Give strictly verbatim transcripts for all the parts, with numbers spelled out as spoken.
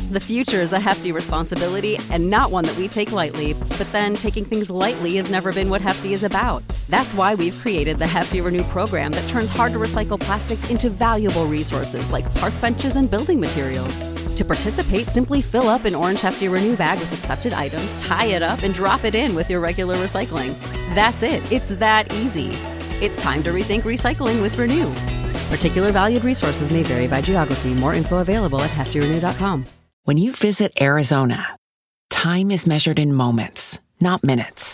The future is a hefty responsibility and not one that we take lightly, but then taking things lightly has never been what Hefty is about. That's why we've created the Hefty Renew program that turns hard-to-recycle plastics into valuable resources like park benches and building materials. To participate, simply fill up an orange Hefty Renew bag with accepted items, tie it up, and drop it in with your regular recycling. That's it. It's that easy. It's time to rethink recycling with Renew. Particular valued resources may vary by geography. More info available at hefty renew dot com. When you visit Arizona, time is measured in moments, not minutes.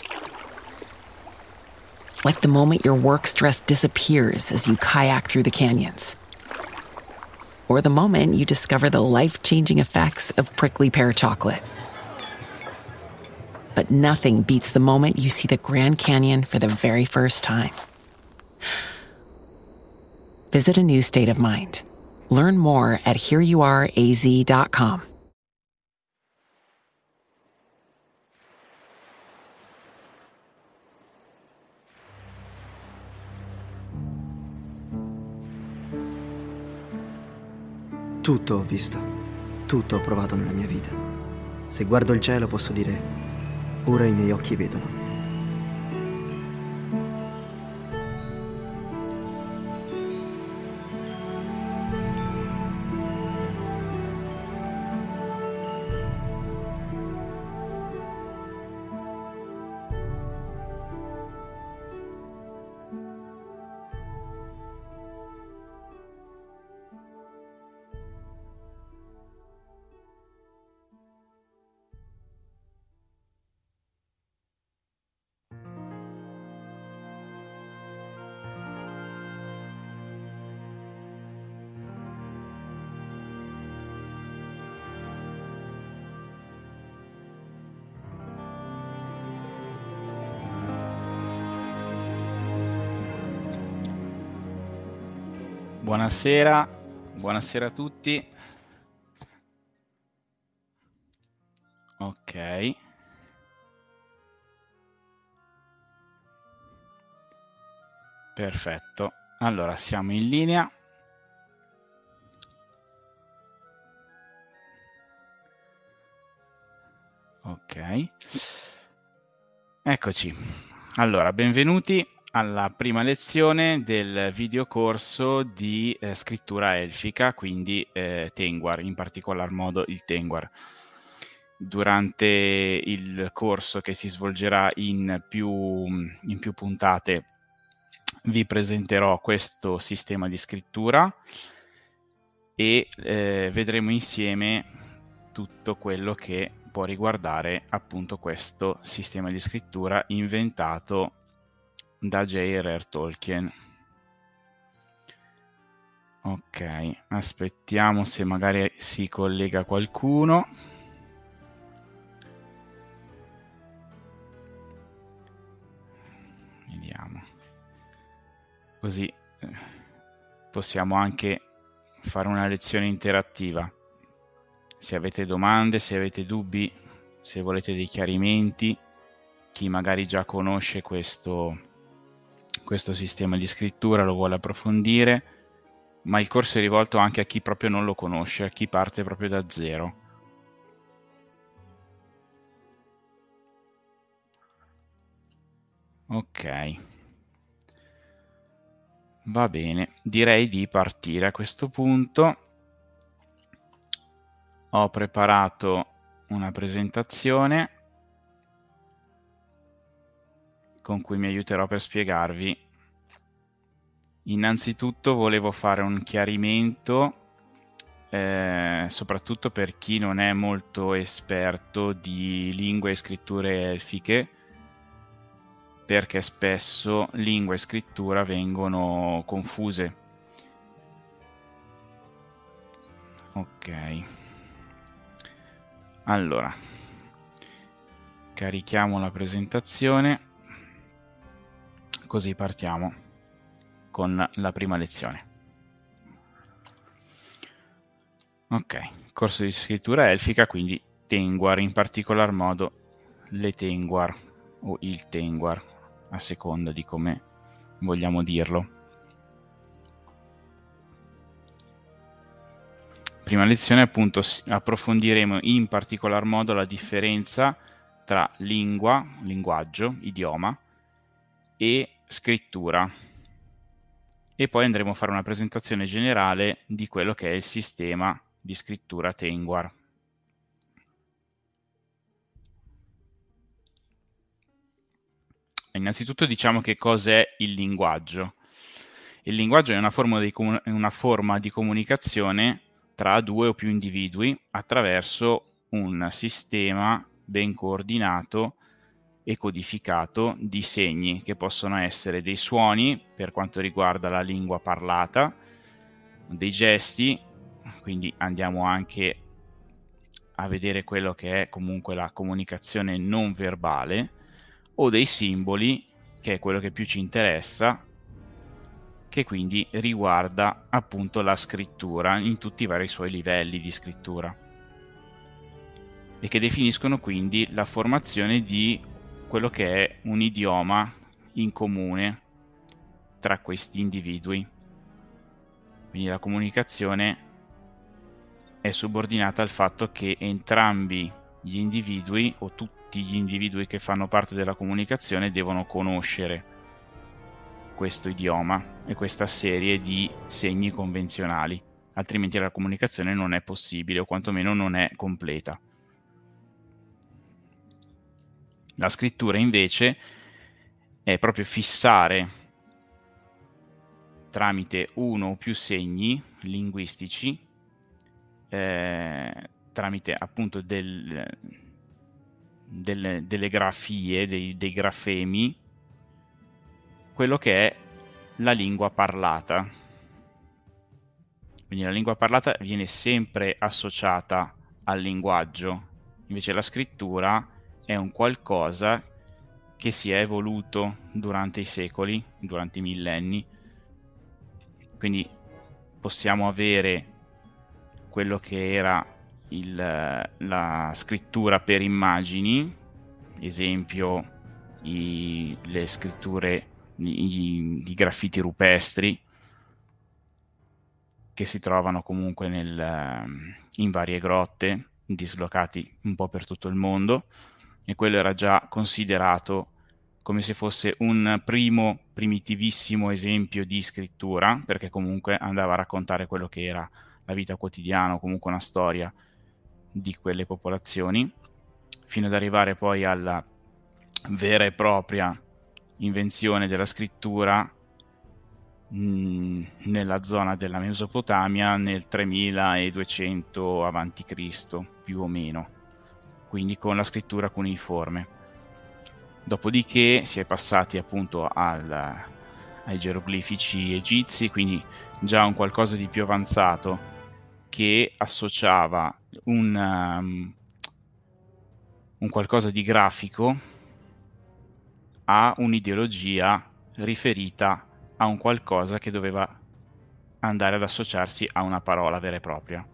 Like the moment your work stress disappears as you kayak through the canyons. Or the moment you discover the life-changing effects of prickly pear chocolate. But nothing beats the moment you see the Grand Canyon for the very first time. Visit a new state of mind. Learn more at here you are a z dot com. Tutto ho visto, tutto ho provato nella mia vita. Se guardo il cielo posso dire, ora i miei occhi vedono. Buonasera, buonasera a tutti. Ok. Perfetto. Allora, siamo in linea. Ok. Eccoci. Allora, benvenuti alla prima lezione del videocorso di eh, scrittura elfica, quindi eh, Tengwar, in particolar modo il Tengwar. Durante il corso, che si svolgerà in più, in più puntate, vi presenterò questo sistema di scrittura e eh, vedremo insieme tutto quello che può riguardare appunto questo sistema di scrittura inventato da J R R Tolkien. Ok, aspettiamo se magari si collega qualcuno. Vediamo. Così eh, possiamo anche fare una lezione interattiva. Se avete domande, se avete dubbi, se volete dei chiarimenti, chi magari già conosce questo questo sistema di scrittura lo vuole approfondire, ma il corso è rivolto anche a chi proprio non lo conosce, a chi parte proprio da zero. Ok, va bene, direi di partire a questo punto. Ho preparato una presentazione con cui mi aiuterò per spiegarvi. Innanzitutto volevo fare un chiarimento, eh, soprattutto per chi non è molto esperto di lingue e scritture elfiche, perché spesso lingua e scrittura vengono confuse. Ok. Allora, carichiamo la presentazione. Così partiamo con la prima lezione. Ok, corso di scrittura elfica, quindi Tengwar, in particolar modo le Tengwar o il Tengwar, a seconda di come vogliamo dirlo. prima lezione appunto approfondiremo in particolar modo la differenza tra lingua, linguaggio, idioma e scrittura, e poi andremo a fare una presentazione generale di quello che è il sistema di scrittura Tengwar. Innanzitutto diciamo che cos'è il linguaggio. Il linguaggio è una forma di, comun- una forma di comunicazione tra due o più individui attraverso un sistema ben coordinato e codificato di segni, che possono essere dei suoni per quanto riguarda la lingua parlata, dei gesti, quindi andiamo anche a vedere quello che è comunque la comunicazione non verbale, o dei simboli, che è quello che più ci interessa, che quindi riguarda appunto la scrittura in tutti i vari suoi livelli di scrittura, e che definiscono quindi la formazione di quello che è un idioma in comune tra questi individui. Quindi la comunicazione è subordinata al fatto che entrambi gli individui, o tutti gli individui che fanno parte della comunicazione, devono conoscere questo idioma e questa serie di segni convenzionali, altrimenti la comunicazione non è possibile, o quantomeno non è completa. La scrittura invece è proprio fissare tramite uno o più segni linguistici, eh, tramite appunto del, delle, delle grafie, dei, dei grafemi, quello che è la lingua parlata. Quindi la lingua parlata viene sempre associata al linguaggio, invece la scrittura è un qualcosa che si è evoluto durante i secoli, durante i millenni. Quindi possiamo avere quello che era il, la scrittura per immagini, esempio i, le scritture, i, i graffiti rupestri, che si trovano comunque nel, in varie grotte, dislocati un po' per tutto il mondo, e quello era già considerato come se fosse un primo primitivissimo esempio di scrittura, perché comunque andava a raccontare quello che era la vita quotidiana, o comunque una storia di quelle popolazioni, fino ad arrivare poi alla vera e propria invenzione della scrittura mh, nella zona della Mesopotamia nel tremiladuecento avanti Cristo, più o meno, quindi con la scrittura cuneiforme. Dopodiché si è passati appunto al, ai geroglifici egizi, quindi già un qualcosa di più avanzato, che associava un, um, un qualcosa di grafico a un'ideologia riferita a un qualcosa che doveva andare ad associarsi a una parola vera e propria,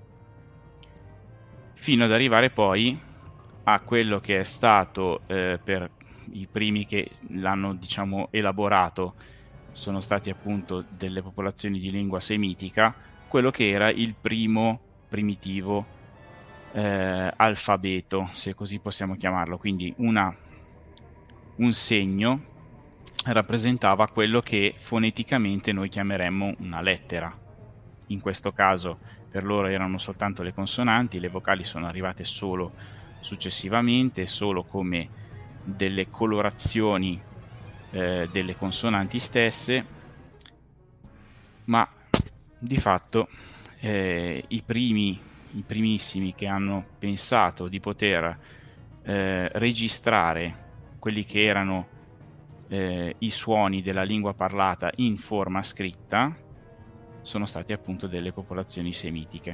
fino ad arrivare poi a quello che è stato eh, per i primi che l'hanno, diciamo, elaborato sono stati appunto delle popolazioni di lingua semitica, quello che era il primo primitivo eh, alfabeto, se così possiamo chiamarlo. Quindi una, un segno rappresentava quello che foneticamente noi chiameremmo una lettera. In questo caso per loro erano soltanto le consonanti, le vocali sono arrivate solo successivamente, solo come delle colorazioni eh, delle consonanti stesse, ma di fatto eh, i primi, i primissimi che hanno pensato di poter eh, registrare quelli che erano eh, i suoni della lingua parlata in forma scritta sono stati appunto delle popolazioni semitiche.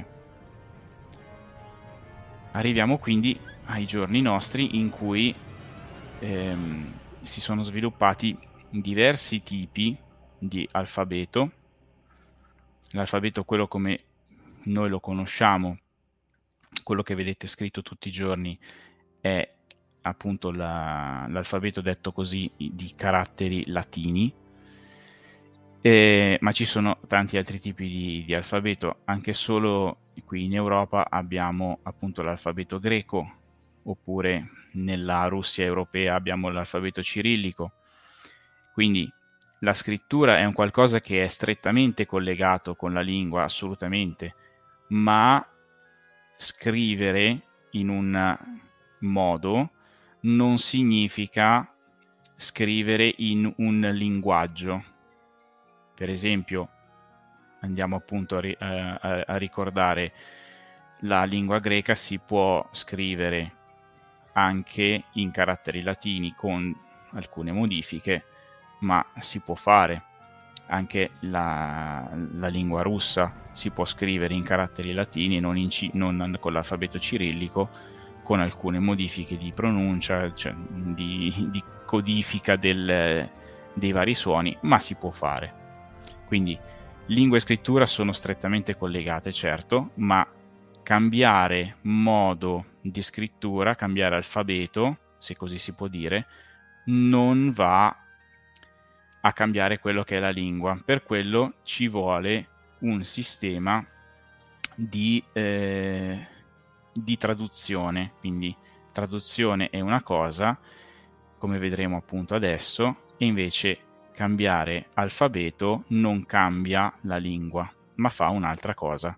Arriviamo quindi ai giorni nostri, in cui ehm, si sono sviluppati diversi tipi di alfabeto. L'alfabeto, quello come noi lo conosciamo, quello che vedete scritto tutti i giorni, è appunto la, l'alfabeto detto così di caratteri latini, eh, ma ci sono tanti altri tipi di, di alfabeto. Anche solo qui in Europa abbiamo appunto l'alfabeto greco, oppure nella Russia europea abbiamo l'alfabeto cirillico. Quindi la scrittura è un qualcosa che è strettamente collegato con la lingua, assolutamente, ma scrivere in un modo non significa scrivere in un linguaggio. Per esempio, andiamo appunto a, ri- a, a ricordare la lingua greca, si può scrivere anche in caratteri latini con alcune modifiche, ma si può fare. Anche la, la lingua russa si può scrivere in caratteri latini e non, in, non con l'alfabeto cirillico, con alcune modifiche di pronuncia, cioè di, di codifica del, dei vari suoni, ma si può fare. Quindi lingua e scrittura sono strettamente collegate, certo, ma cambiare modo di scrittura, cambiare alfabeto, se così si può dire, non va a cambiare quello che è la lingua. Per quello ci vuole un sistema di, eh, di traduzione. Quindi traduzione è una cosa, come vedremo appunto adesso, e invece cambiare alfabeto non cambia la lingua, ma fa un'altra cosa.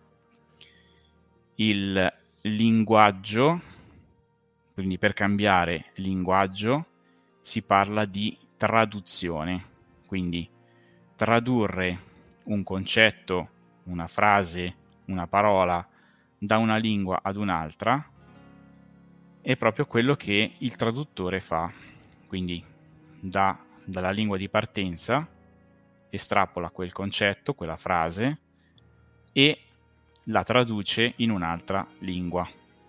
Il linguaggio, quindi per cambiare linguaggio si parla di traduzione, quindi tradurre un concetto, una frase, una parola da una lingua ad un'altra è proprio quello che il traduttore fa. Quindi da, dalla lingua di partenza estrapola quel concetto, quella frase, e la traduce in un'altra lingua.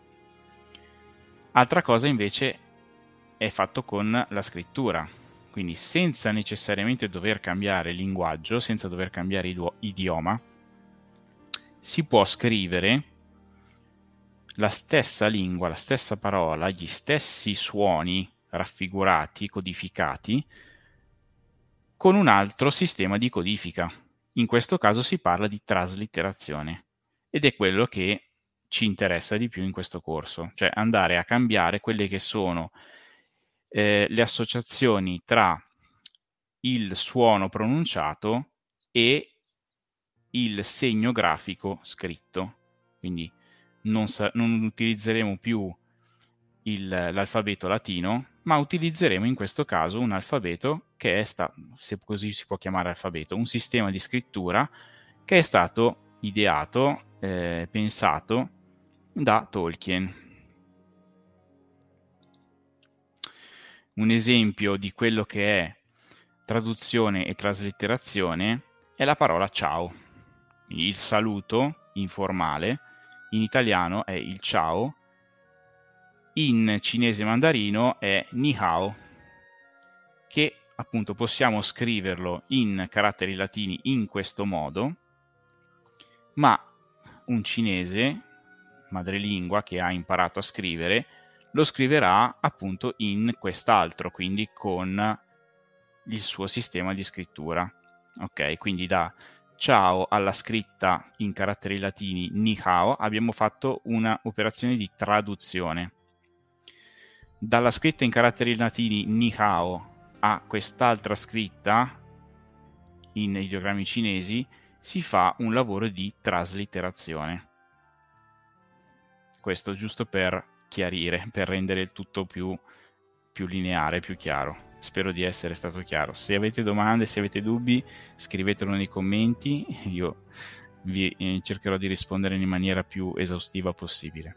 Altra cosa invece è fatto con la scrittura, quindi senza necessariamente dover cambiare linguaggio, senza dover cambiare idu- idioma, si può scrivere la stessa lingua, la stessa parola, gli stessi suoni raffigurati, codificati, con un altro sistema di codifica. In questo caso si parla di traslitterazione, ed è quello che ci interessa di più in questo corso, cioè andare a cambiare quelle che sono eh, le associazioni tra il suono pronunciato e il segno grafico scritto. Quindi non, sa- non utilizzeremo più il, l'alfabeto latino, ma utilizzeremo in questo caso un alfabeto che è stato, se così si può chiamare alfabeto, un sistema di scrittura che è stato ideato, eh, pensato da Tolkien. Un esempio di quello che è traduzione e traslitterazione è la parola ciao. Il saluto informale in italiano è il ciao, in cinese mandarino è ni hao, che appunto possiamo scriverlo in caratteri latini in questo modo, ma un cinese madrelingua che ha imparato a scrivere lo scriverà appunto in quest'altro, quindi con il suo sistema di scrittura. Ok, quindi da ciao alla scritta in caratteri latini ni hao abbiamo fatto una operazione di traduzione. Dalla scritta in caratteri latini ni hao a quest'altra scritta in ideogrammi cinesi si fa un lavoro di traslitterazione. Questo giusto per chiarire, per rendere il tutto più, più lineare, più chiaro. Spero di essere stato chiaro. Se avete domande, se avete dubbi, scrivetelo nei commenti. Io vi eh, cercherò di rispondere in maniera più esaustiva possibile.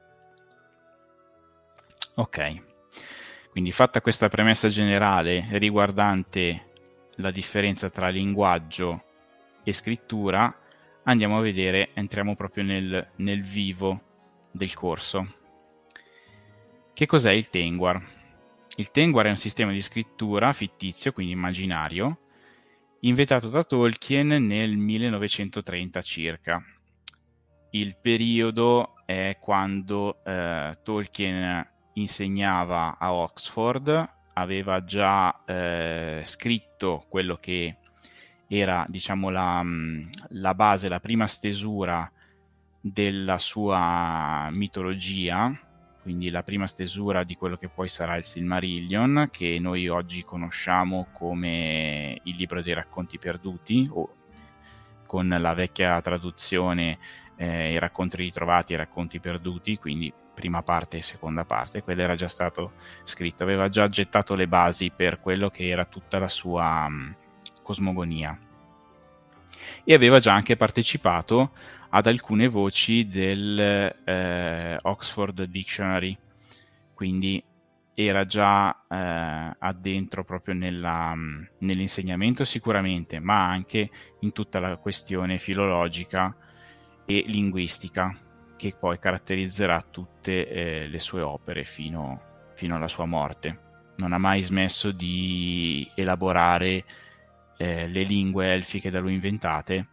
Ok, quindi fatta questa premessa generale riguardante la differenza tra linguaggio e scrittura, andiamo a vedere, entriamo proprio nel, nel vivo del corso. Che cos'è il Tengwar? Il Tengwar è un sistema di scrittura fittizio, quindi immaginario, inventato da Tolkien nel millenovecentotrenta circa. Il periodo è quando eh, Tolkien insegnava a Oxford, aveva già eh, scritto quello che era, diciamo, la, la base, la prima stesura della sua mitologia, quindi la prima stesura di quello che poi sarà il Silmarillion, che noi oggi conosciamo come il libro dei racconti perduti, o con la vecchia traduzione eh, i racconti ritrovati e i racconti perduti, quindi prima parte e seconda parte. Quello era già stato scritto, aveva già gettato le basi per quello che era tutta la sua um, cosmogonia, e aveva già anche partecipato ad alcune voci del eh, Oxford Dictionary, quindi era già eh, addentro proprio nella, nell'insegnamento sicuramente, ma anche in tutta la questione filologica e linguistica che poi caratterizzerà tutte eh, le sue opere fino, fino alla sua morte. Non ha mai smesso di elaborare eh, le lingue elfiche da lui inventate.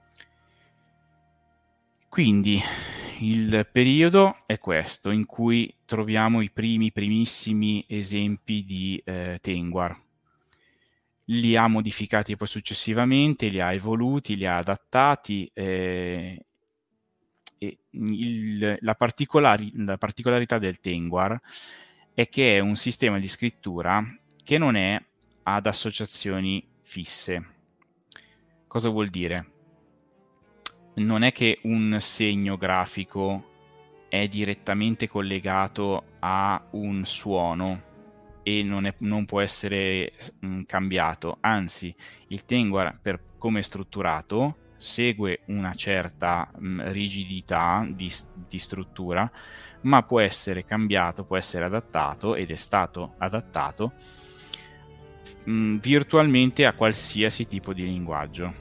Quindi il periodo è questo, in cui troviamo i primi, primissimi esempi di eh, Tengwar. Li ha modificati poi successivamente, li ha evoluti, li ha adattati. Eh, e il, la, particolari, la particolarità del Tengwar è che è un sistema di scrittura che non è ad associazioni fisse. Cosa vuol dire? Non è che un segno grafico è direttamente collegato a un suono e non, è, non può essere mh, cambiato, anzi il Tengwar, per come è strutturato, segue una certa mh, rigidità di, di struttura, ma può essere cambiato, può essere adattato, ed è stato adattato mh, virtualmente a qualsiasi tipo di linguaggio.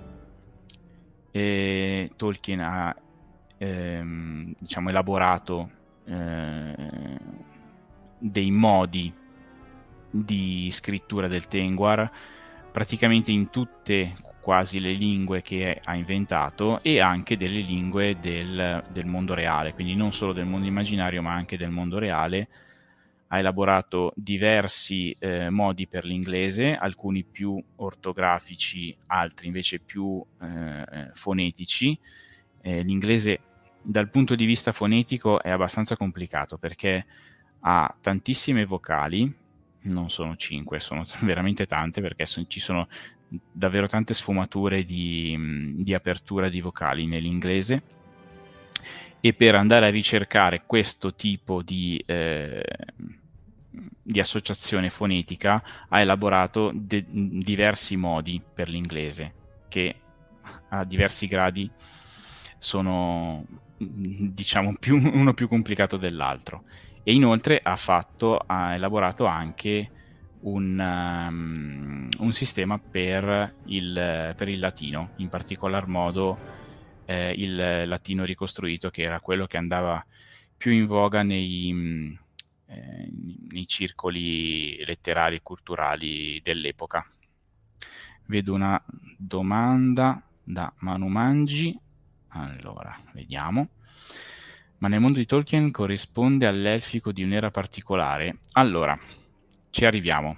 E Tolkien ha ehm, diciamo elaborato eh, dei modi di scrittura del Tengwar praticamente in tutte quasi le lingue che ha inventato, e anche delle lingue del, del mondo reale, quindi non solo del mondo immaginario ma anche del mondo reale. Ha elaborato diversi eh, modi per l'inglese, alcuni più ortografici, altri invece più eh, fonetici. Eh, l'inglese dal punto di vista fonetico è abbastanza complicato perché ha tantissime vocali, non sono cinque, sono veramente tante, perché son, ci sono davvero tante sfumature di, di apertura di vocali nell'inglese, e per andare a ricercare questo tipo di, eh, di associazione fonetica ha elaborato de- diversi modi per l'inglese, che a diversi gradi sono, diciamo, più, uno più complicato dell'altro. E inoltre ha fatto, ha elaborato anche un, um, un sistema per il, per il latino, in particolar modo eh, il latino ricostruito, che era quello che andava più in voga nei, eh, nei circoli letterari e culturali dell'epoca. Vedo una domanda da Manu Mangi. Allora, vediamo. Ma nel mondo di Tolkien corrisponde all'elfico di un'era particolare? Allora, ci arriviamo.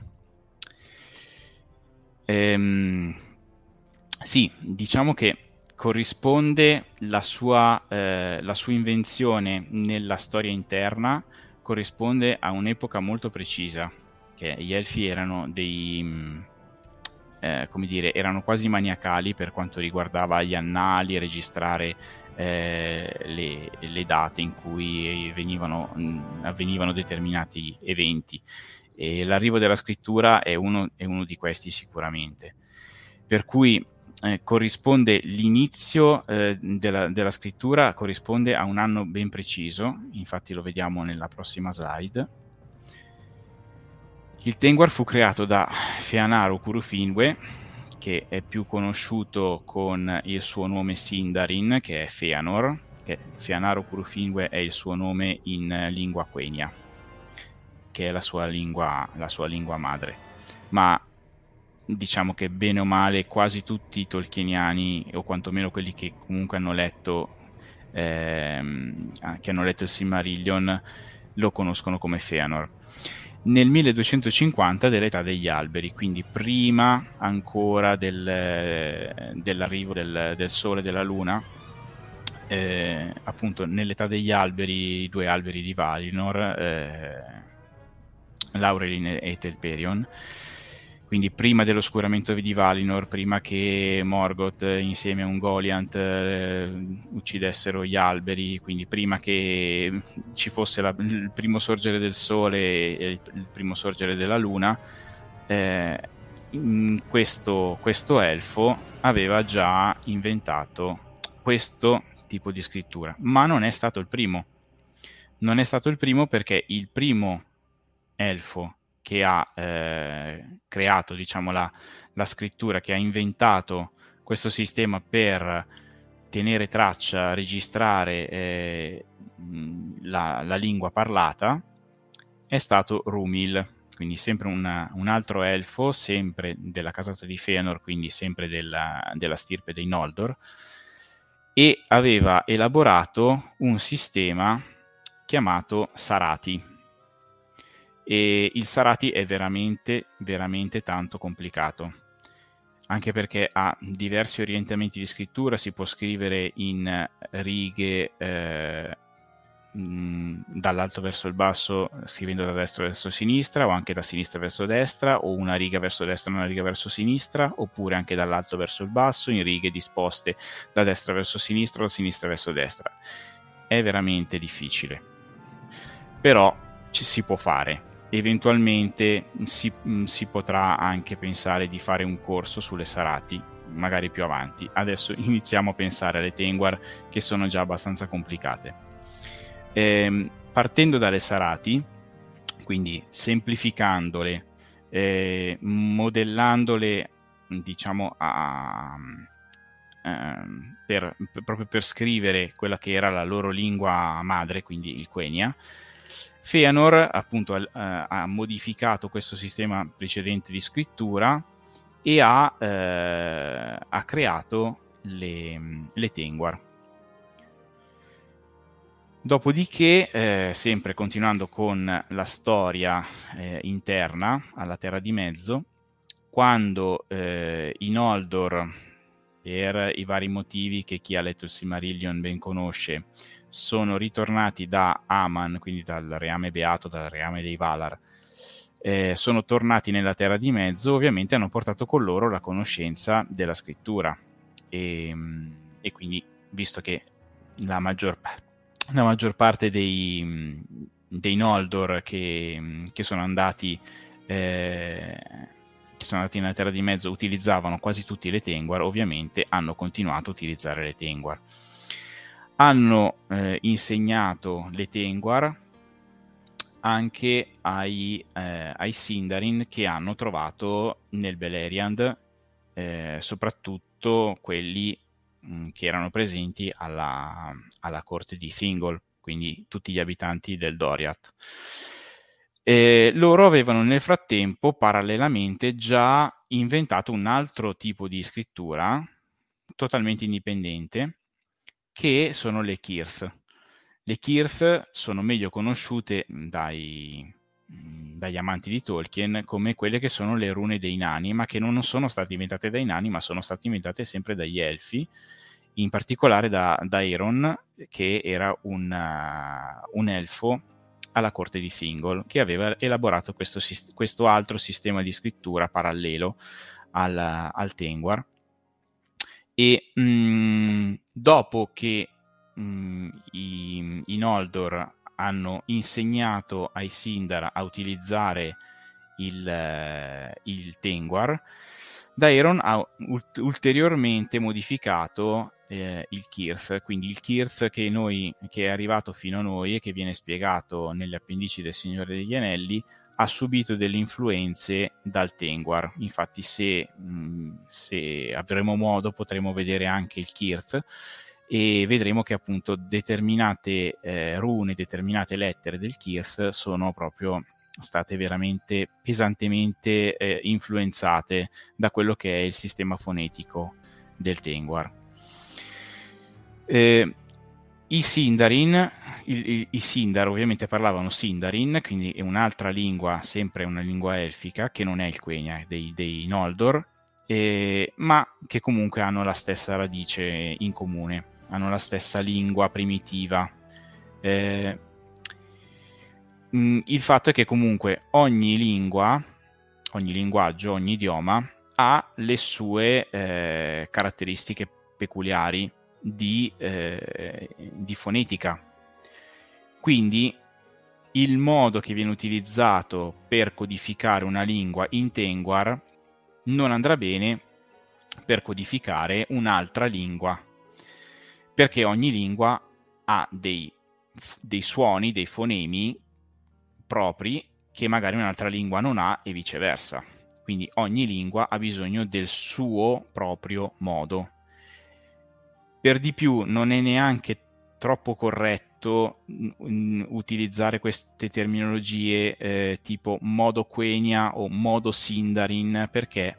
Ehm, sì, diciamo che corrisponde la sua, eh, la sua invenzione nella storia interna, corrisponde a un'epoca molto precisa, che gli elfi erano dei... Eh, come dire, erano quasi maniacali per quanto riguardava gli annali, registrare eh, le, le date in cui venivano, mh, avvenivano determinati eventi, e l'arrivo della scrittura è uno, è uno di questi sicuramente, per cui eh, corrisponde l'inizio eh, della, della scrittura corrisponde a un anno ben preciso, infatti lo vediamo nella prossima slide. Il Tengwar fu creato da Fëanor Curufingwe, che è più conosciuto con il suo nome Sindarin, che è Fëanor, che Fëanor Curufingwe è il suo nome in lingua Quenya, che è la sua lingua, la sua lingua madre. Ma diciamo che bene o male quasi tutti i tolkieniani, o quantomeno quelli che comunque hanno letto, ehm, che hanno letto il Silmarillion, lo conoscono come Fëanor. Nel milleduecentocinquanta dell'età degli alberi, quindi prima ancora del, dell'arrivo del, del Sole e della Luna, eh, appunto nell'età degli alberi, i due alberi di Valinor, eh, Laurelin e Telperion, quindi prima dell'oscuramento di Valinor, prima che Morgoth insieme a Ungoliant eh, uccidessero gli alberi, quindi prima che ci fosse la, il primo sorgere del sole e il, il primo sorgere della luna, eh, questo, questo elfo aveva già inventato questo tipo di scrittura, ma non è stato il primo. Non è stato il primo perché il primo elfo che ha eh, creato, diciamo, la, la scrittura, che ha inventato questo sistema per tenere traccia, registrare eh, la, la lingua parlata, è stato Rúmil, quindi sempre una, un altro elfo, sempre della casata di Fëanor, quindi sempre della, della stirpe dei Noldor, e aveva elaborato un sistema chiamato Sarati. E il Sarati è veramente, veramente tanto complicato, anche perché ha diversi orientamenti di scrittura. Si può scrivere in righe eh, mh, dall'alto verso il basso, scrivendo da destra verso sinistra, o anche da sinistra verso destra, o una riga verso destra e una riga verso sinistra, oppure anche dall'alto verso il basso, in righe disposte da destra verso sinistra o da sinistra verso destra. È veramente difficile, però ci si può fare. Eventualmente si, si potrà anche pensare di fare un corso sulle Sarati, magari più avanti. Adesso iniziamo a pensare alle Tengwar, che sono già abbastanza complicate. Eh, partendo dalle Sarati, quindi semplificandole, eh, modellandole, diciamo, a, a, per, per, proprio per scrivere quella che era la loro lingua madre, quindi il Quenya, Fëanor appunto ha, ha modificato questo sistema precedente di scrittura e ha, eh, ha creato le, le Tengwar. Dopodiché, eh, sempre continuando con la storia eh, interna alla Terra di Mezzo, quando eh, i Noldor, per i vari motivi che chi ha letto il Silmarillion ben conosce, sono ritornati da Aman, quindi dal reame beato, dal reame dei Valar, eh, sono tornati nella Terra di Mezzo, ovviamente hanno portato con loro la conoscenza della scrittura, e, e quindi, visto che la maggior, la maggior parte dei, dei Noldor che, che sono andati eh, che sono andati nella Terra di Mezzo utilizzavano quasi tutti le Tengwar, ovviamente hanno continuato a utilizzare le Tengwar. Hanno eh, insegnato le Tengwar anche ai, eh, ai Sindarin che hanno trovato nel Beleriand, eh, soprattutto quelli mh, che erano presenti alla, alla corte di Thingol, quindi tutti gli abitanti del Doriath. Eh, loro avevano nel frattempo parallelamente già inventato un altro tipo di scrittura totalmente indipendente, che sono le Cirth. Le Cirth sono meglio conosciute dai, dagli amanti di Tolkien come quelle che sono le rune dei nani, ma che non sono state inventate dai nani, ma sono state inventate sempre dagli elfi, in particolare da, da Eron, che era un, uh, un elfo alla corte di Thingol, che aveva elaborato questo, questo altro sistema di scrittura parallelo al, al Tengwar. E mh, dopo che mh, i, i Noldor hanno insegnato ai Sindar a utilizzare il, il Tengwar, Daeron ha ult- ulteriormente modificato eh, il Cirth, quindi il Cirth che, noi, che è arrivato fino a noi e che viene spiegato negli appendici del Signore degli Anelli, ha subito delle influenze dal Tengwar. Infatti se, mh, se avremo modo potremo vedere anche il Cirth e vedremo che appunto determinate eh, rune, determinate lettere del Cirth sono proprio state veramente pesantemente eh, influenzate da quello che è il sistema fonetico del Tengwar. Eh, I Sindarin, i, i, i Sindar ovviamente parlavano Sindarin, quindi è un'altra lingua, sempre una lingua elfica, che non è il Quenya dei, dei Noldor, eh, ma che comunque hanno la stessa radice in comune. hanno la stessa lingua primitiva. Eh, mh, il fatto è che comunque ogni lingua, ogni linguaggio, ogni idioma ha le sue eh, caratteristiche peculiari di, eh, di fonetica. Quindi il modo che viene utilizzato per codificare una lingua in Tengwar non andrà bene per codificare un'altra lingua, perché ogni lingua ha dei, dei suoni, dei fonemi propri che magari un'altra lingua non ha e viceversa. Quindi ogni lingua ha bisogno del suo proprio modo. Per di più non è neanche troppo corretto mh, utilizzare queste terminologie eh, tipo modo Quenya o modo Sindarin, perché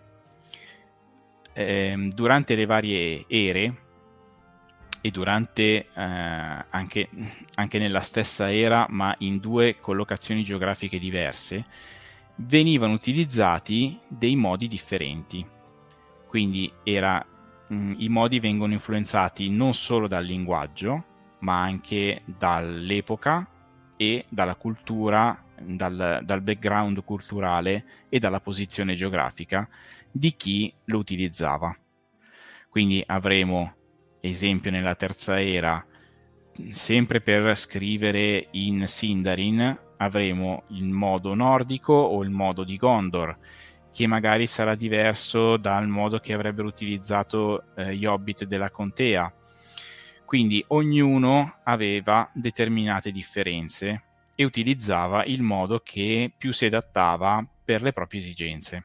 eh, durante le varie ere e durante eh, anche, anche nella stessa era, ma in due collocazioni geografiche diverse, venivano utilizzati dei modi differenti. Quindi era, mh, i modi vengono influenzati non solo dal linguaggio, ma anche dall'epoca e dalla cultura, dal, dal background culturale e dalla posizione geografica di chi lo utilizzava. Quindi avremo, esempio nella terza era, sempre per scrivere in Sindarin, avremo il modo nordico o il modo di Gondor, che magari sarà diverso dal modo che avrebbero utilizzato eh, gli Hobbit della contea. Quindi ognuno aveva determinate differenze e utilizzava il modo che più si adattava per le proprie esigenze.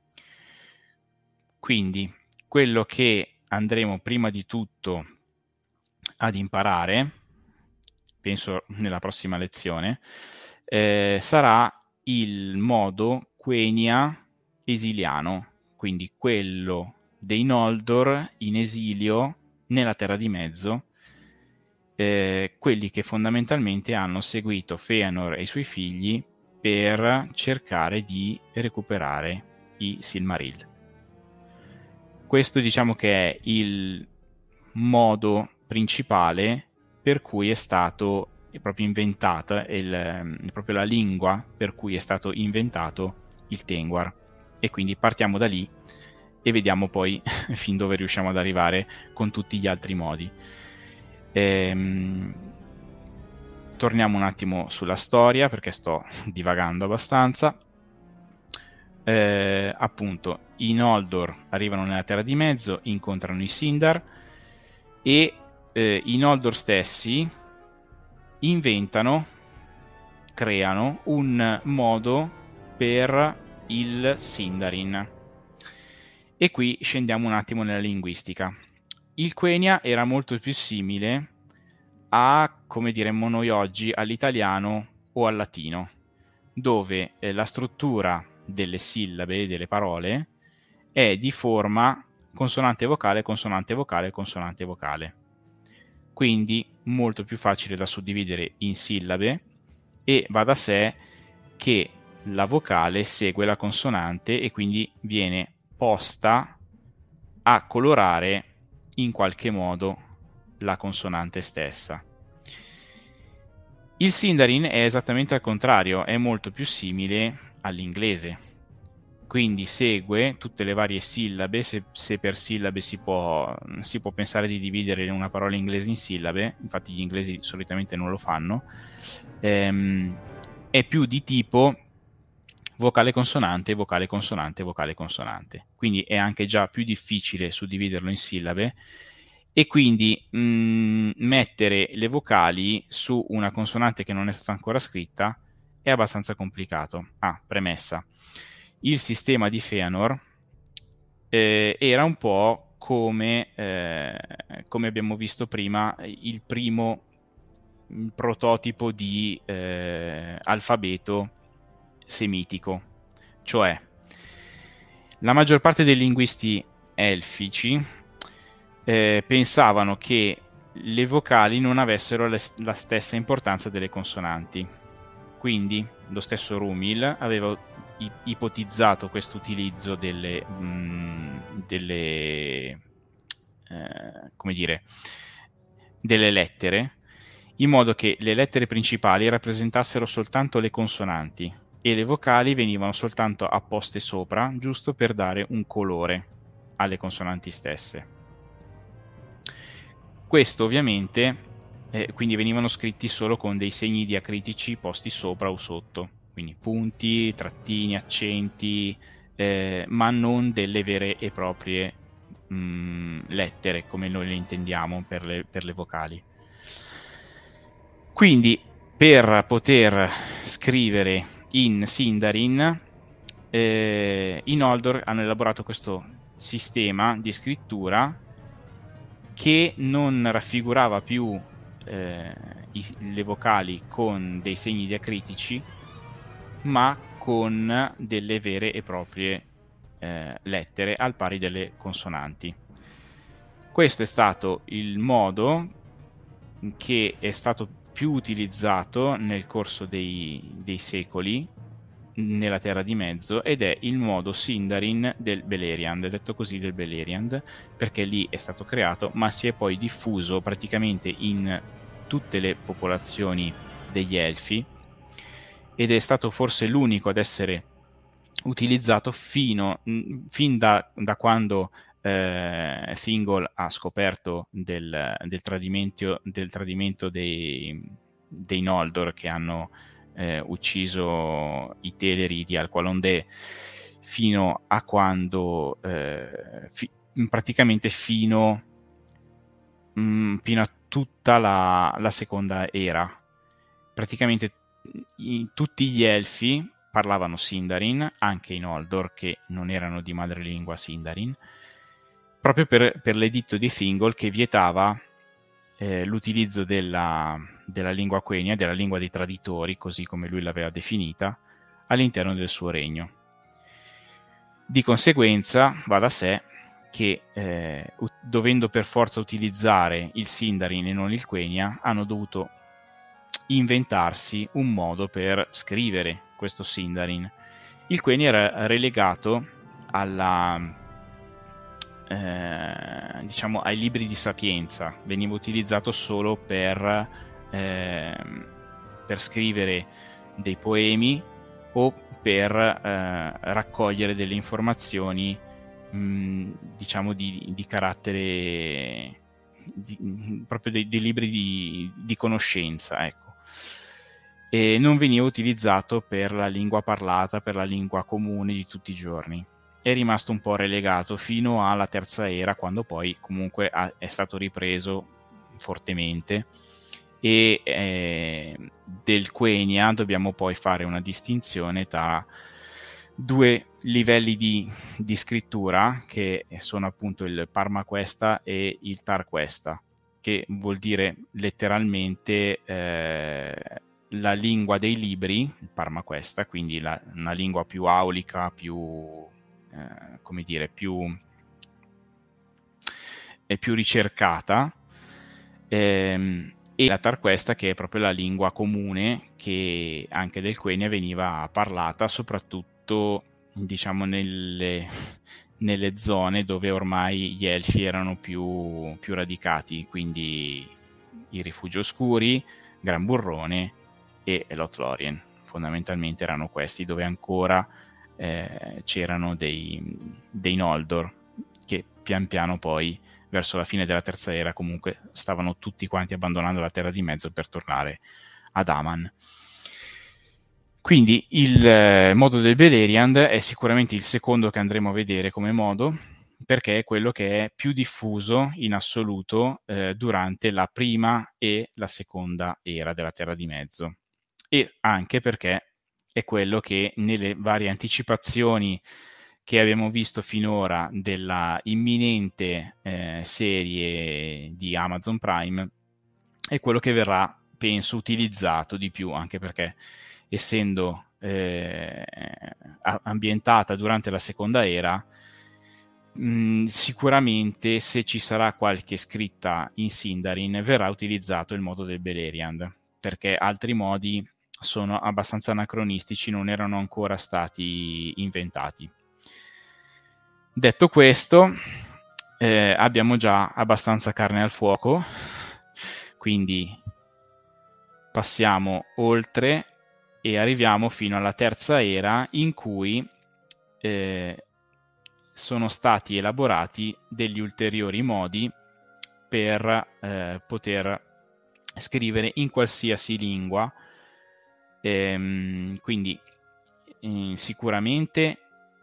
Quindi quello che andremo prima di tutto ad imparare, penso nella prossima lezione, eh, sarà il modo Quenya esiliano, quindi quello dei Noldor in esilio nella Terra di Mezzo, eh, quelli che fondamentalmente hanno seguito Fëanor e i suoi figli per cercare di recuperare i Silmaril. Questo diciamo che è il modo principale per cui è stato è proprio inventata il, è proprio la lingua per cui è stato inventato il Tengwar, e quindi partiamo da lì e vediamo poi fin dove riusciamo ad arrivare con tutti gli altri modi. Ehm, torniamo un attimo sulla storia perché sto divagando abbastanza. Eh, appunto i Noldor arrivano nella Terra di Mezzo, incontrano i Sindar e eh, i Noldor stessi inventano, creano un modo per il Sindarin. E qui scendiamo un attimo nella linguistica. Il Quenya era molto più simile a, come diremmo noi oggi, all'italiano o al latino, dove eh, la struttura delle sillabe, delle parole, è di forma consonante vocale, consonante vocale, consonante vocale. Quindi molto più facile da suddividere in sillabe, e va da sé che la vocale segue la consonante e quindi viene posta a colorare in qualche modo la consonante stessa. Il Sindarin è esattamente al contrario, è molto più simile all'inglese, quindi segue tutte le varie sillabe. Se, se per sillabe si può, si può pensare di dividere una parola inglese in sillabe, infatti gli inglesi solitamente non lo fanno, ehm, è più di tipo vocale consonante, vocale consonante, vocale consonante, quindi è anche già più difficile suddividerlo in sillabe, e quindi mh, mettere le vocali su una consonante che non è stata ancora scritta è abbastanza complicato. Ah, premessa. Il sistema di Fëanor eh, era un po' come, eh, come abbiamo visto prima, il primo il prototipo di eh, alfabeto semitico, cioè la maggior parte dei linguisti elfici eh, pensavano che le vocali non avessero le, la stessa importanza delle consonanti. Quindi lo stesso Rúmil aveva ipotizzato questo utilizzo delle, mh, delle eh, come dire, delle lettere, in modo che le lettere principali rappresentassero soltanto le consonanti e le vocali venivano soltanto apposte sopra, giusto per dare un colore alle consonanti stesse. Questo ovviamente, eh, quindi venivano scritti solo con dei segni diacritici posti sopra o sotto, quindi punti, trattini, accenti, eh, ma non delle vere e proprie mh, lettere, come noi le intendiamo per le, per le vocali. Quindi, per poter scrivere in Sindarin, eh, i Noldor hanno elaborato questo sistema di scrittura che non raffigurava più eh, i, le vocali con dei segni diacritici, ma con delle vere e proprie eh, lettere al pari delle consonanti. Questo è stato il modo che è stato più utilizzato nel corso dei, dei secoli nella Terra di Mezzo, ed è il modo Sindarin del Beleriand, detto così del Beleriand, perché lì è stato creato, ma si è poi diffuso praticamente in tutte le popolazioni degli Elfi, ed è stato forse l'unico ad essere utilizzato fino fin da, da quando eh, Thingol ha scoperto del, del tradimento, del tradimento dei, dei Noldor, che hanno eh, ucciso i Teleri di Alqualondë, fino a quando eh, fi, praticamente fino, mh, fino a tutta la, la seconda era. Praticamente in, tutti gli Elfi parlavano Sindarin, anche i Noldor che non erano di madrelingua Sindarin, proprio per, per l'editto di Thingol che vietava eh, l'utilizzo della, della lingua quenya, della lingua dei traditori, così come lui l'aveva definita, all'interno del suo regno. Di conseguenza va da sé che eh, u- dovendo per forza utilizzare il Sindarin e non il quenya, hanno dovuto inventarsi un modo per scrivere questo Sindarin. Il quenya era relegato alla eh, diciamo ai libri di sapienza, veniva utilizzato solo per eh, per scrivere dei poemi o per eh, raccogliere delle informazioni mh, diciamo di, di carattere di, proprio dei, dei libri di, di conoscenza, ecco. E non veniva utilizzato per la lingua parlata, per la lingua comune di tutti i giorni. È rimasto un po' relegato fino alla terza era, quando poi comunque ha, è stato ripreso fortemente. E eh, del quenya dobbiamo poi fare una distinzione tra due livelli di, di scrittura, che sono appunto il Parmaquesta e il Tarquesta, che vuol dire letteralmente eh, la lingua dei libri, il Parmaquesta, quindi la, una lingua più aulica, più eh, come dire, più è più ricercata, ehm, e la Tarquesta, che è proprio la lingua comune che anche del quenya veniva parlata, soprattutto diciamo nelle, nelle zone dove ormai gli elfi erano più, più radicati, quindi i Rifugi Oscuri, Gran Burrone e Lothlórien. Fondamentalmente erano questi, dove ancora eh, c'erano dei, dei Noldor, che pian piano poi verso la fine della terza era comunque stavano tutti quanti abbandonando la Terra di Mezzo per tornare ad Aman. Quindi il eh, modo del Beleriand è sicuramente il secondo che andremo a vedere come modo, perché è quello che è più diffuso in assoluto eh, durante la prima e la seconda era della Terra di Mezzo, e anche perché è quello che nelle varie anticipazioni che abbiamo visto finora della imminente eh, serie di Amazon Prime è quello che verrà, penso, utilizzato di più, anche perché essendo eh, ambientata durante la seconda era, mh, sicuramente se ci sarà qualche scritta in Sindarin verrà utilizzato il modo del Beleriand, perché altri modi sono abbastanza anacronistici, non erano ancora stati inventati. Detto questo, eh, abbiamo già abbastanza carne al fuoco Quindi passiamo oltre e arriviamo fino alla terza era, in cui eh, sono stati elaborati degli ulteriori modi per eh, poter scrivere in qualsiasi lingua. Ehm, quindi eh, sicuramente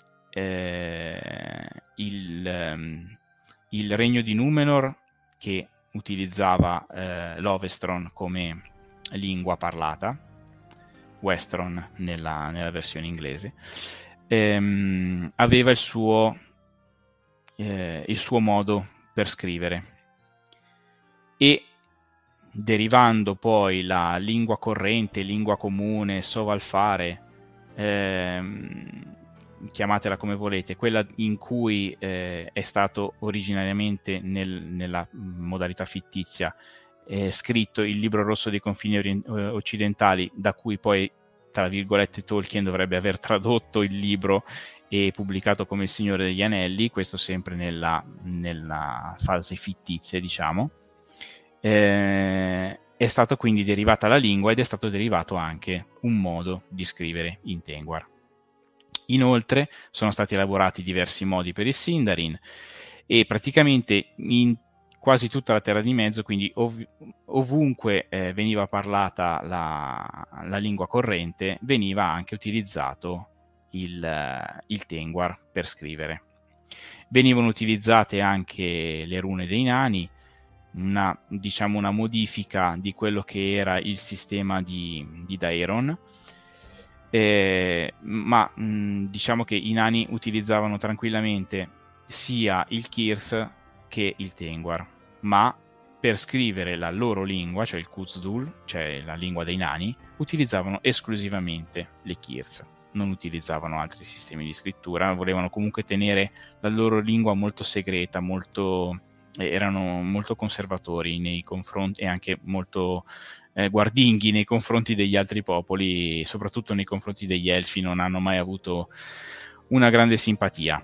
eh, il, um, il regno di Numenor, che utilizzava eh, l'Ovestron come lingua parlata, Westron nella, nella versione inglese, ehm, aveva il suo, eh, il suo modo per scrivere, e derivando poi la lingua corrente, lingua comune, sovalfare, ehm, chiamatela come volete, quella in cui eh, è stato originariamente nel, nella modalità fittizia eh, scritto il libro rosso dei confini orient- occidentali, da cui poi, tra virgolette, Tolkien dovrebbe aver tradotto il libro e pubblicato come Il Signore degli Anelli, questo sempre nella, nella fase fittizia, diciamo. Eh, è stato quindi derivata la lingua ed è stato derivato anche un modo di scrivere in Tengwar. Inoltre sono stati elaborati diversi modi per il Sindarin, e praticamente in quasi tutta la Terra di Mezzo, quindi ov- ovunque eh, veniva parlata la, la lingua corrente, veniva anche utilizzato il, il Tengwar per scrivere. Venivano utilizzate anche le rune dei nani, una, diciamo una modifica di quello che era il sistema di, di Daeron. Eh, ma mh, diciamo che i nani utilizzavano tranquillamente sia il Kirth che il Tengwar, ma per scrivere la loro lingua, cioè il Kuzdul, cioè la lingua dei nani, utilizzavano esclusivamente le Kirth, non utilizzavano altri sistemi di scrittura, volevano comunque tenere la loro lingua molto segreta, molto, eh, erano molto conservatori nei confronti, e anche molto Eh, guardinghi nei confronti degli altri popoli, soprattutto nei confronti degli elfi. Non hanno mai avuto una grande simpatia.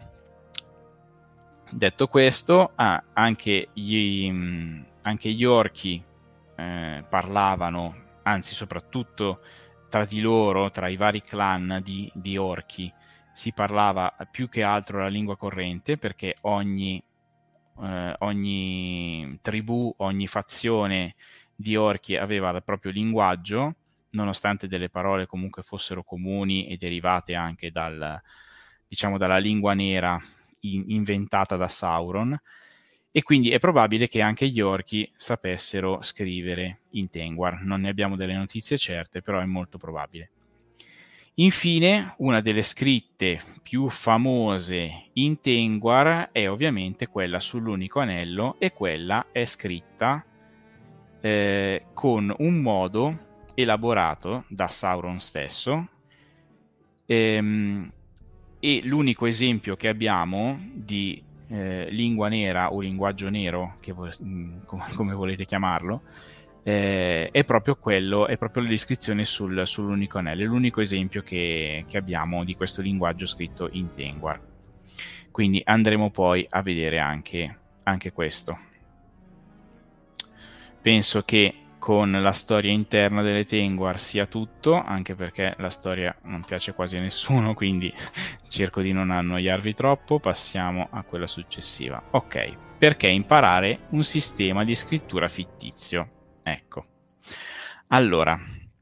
Detto questo, ah, anche, gli, anche gli orchi eh, parlavano, anzi soprattutto tra di loro, tra i vari clan di, di orchi, si parlava più che altro la lingua corrente, perché ogni, eh, ogni tribù, ogni fazione di orchi aveva il proprio linguaggio, nonostante delle parole comunque fossero comuni e derivate anche dal, diciamo, dalla lingua nera in, inventata da Sauron, e quindi è probabile che anche gli orchi sapessero scrivere in Tengwar. Non ne abbiamo delle notizie certe, però è molto probabile. Infine, una delle scritte più famose in Tengwar è ovviamente quella sull'unico anello, e quella è scritta Eh, con un modo elaborato da Sauron stesso, ehm, e l'unico esempio che abbiamo di eh, lingua nera o linguaggio nero, che vo- com- come volete chiamarlo, eh, è proprio quello, è proprio la descrizione sul, sull'unico anello, è l'unico esempio che, che abbiamo di questo linguaggio scritto in Tengwar. Quindi andremo poi a vedere anche, anche questo. Penso che con la storia interna delle Tengwar sia tutto, anche perché la storia non piace quasi a nessuno, quindi cerco di non annoiarvi troppo. Passiamo a quella successiva. Ok, perché imparare un sistema di scrittura fittizio? Ecco, allora,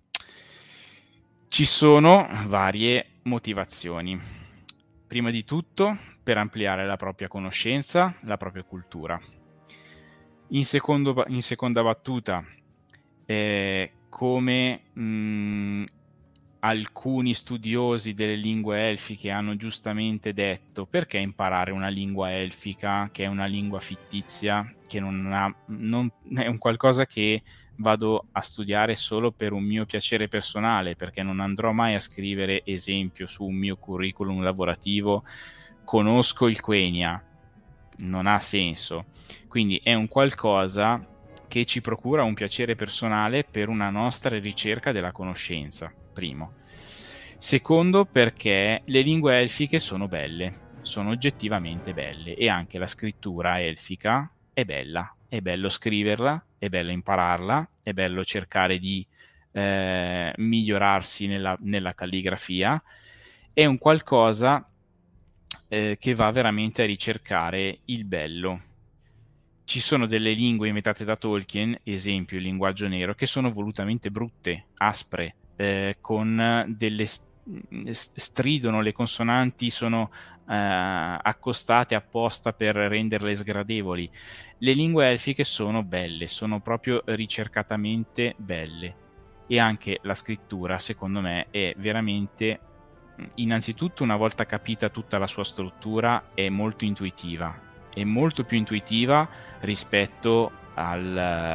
ci sono varie motivazioni. Prima di tutto, per ampliare la propria conoscenza, la propria cultura. In, secondo, in seconda battuta, eh, come mh, alcuni studiosi delle lingue elfiche hanno giustamente detto, perché imparare una lingua elfica, che è una lingua fittizia, che non ha, non, è un qualcosa che vado a studiare solo per un mio piacere personale, perché non andrò mai a scrivere, esempio, su un mio curriculum lavorativo, conosco il Quenya. Non ha senso. Quindi è un qualcosa che ci procura un piacere personale per una nostra ricerca della conoscenza, primo. Secondo, perché le lingue elfiche sono belle, sono oggettivamente belle, e anche la scrittura elfica è bella, è bello scriverla, è bello impararla, è bello cercare di eh, migliorarsi nella, nella calligrafia, è un qualcosa eh, che va veramente a ricercare il bello. Ci sono delle lingue inventate da Tolkien, esempio il linguaggio nero, che sono volutamente brutte, aspre, eh, con delle stridono, le consonanti sono eh, accostate apposta per renderle sgradevoli. Le lingue elfiche sono belle, sono proprio ricercatamente belle, e anche la scrittura, secondo me, è veramente, innanzitutto, una volta capita tutta la sua struttura, è molto intuitiva, è molto più intuitiva rispetto al,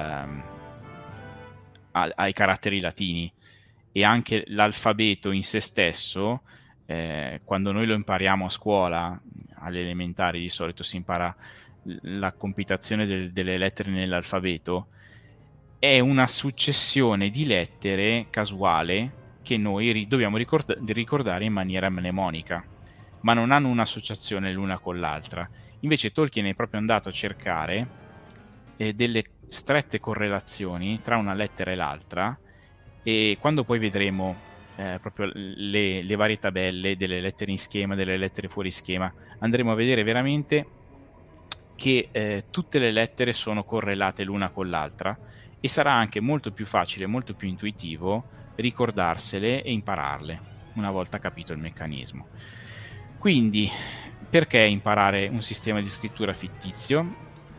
al, ai caratteri latini. E anche l'alfabeto in se stesso, eh, quando noi lo impariamo a scuola, alle elementari di solito si impara la compitazione del, delle lettere nell'alfabeto, è una successione di lettere casuale che noi ri- dobbiamo ricorda- ricordare in maniera mnemonica, ma non hanno un'associazione l'una con l'altra. Invece Tolkien è proprio andato a cercare eh, delle strette correlazioni tra una lettera e l'altra, e quando poi vedremo eh, proprio le, le varie tabelle delle lettere in schema, delle lettere fuori schema, andremo a vedere veramente che eh, tutte le lettere sono correlate l'una con l'altra, e sarà anche molto più facile, molto più intuitivo ricordarsele e impararle una volta capito il meccanismo. Quindi, perché imparare un sistema di scrittura fittizio?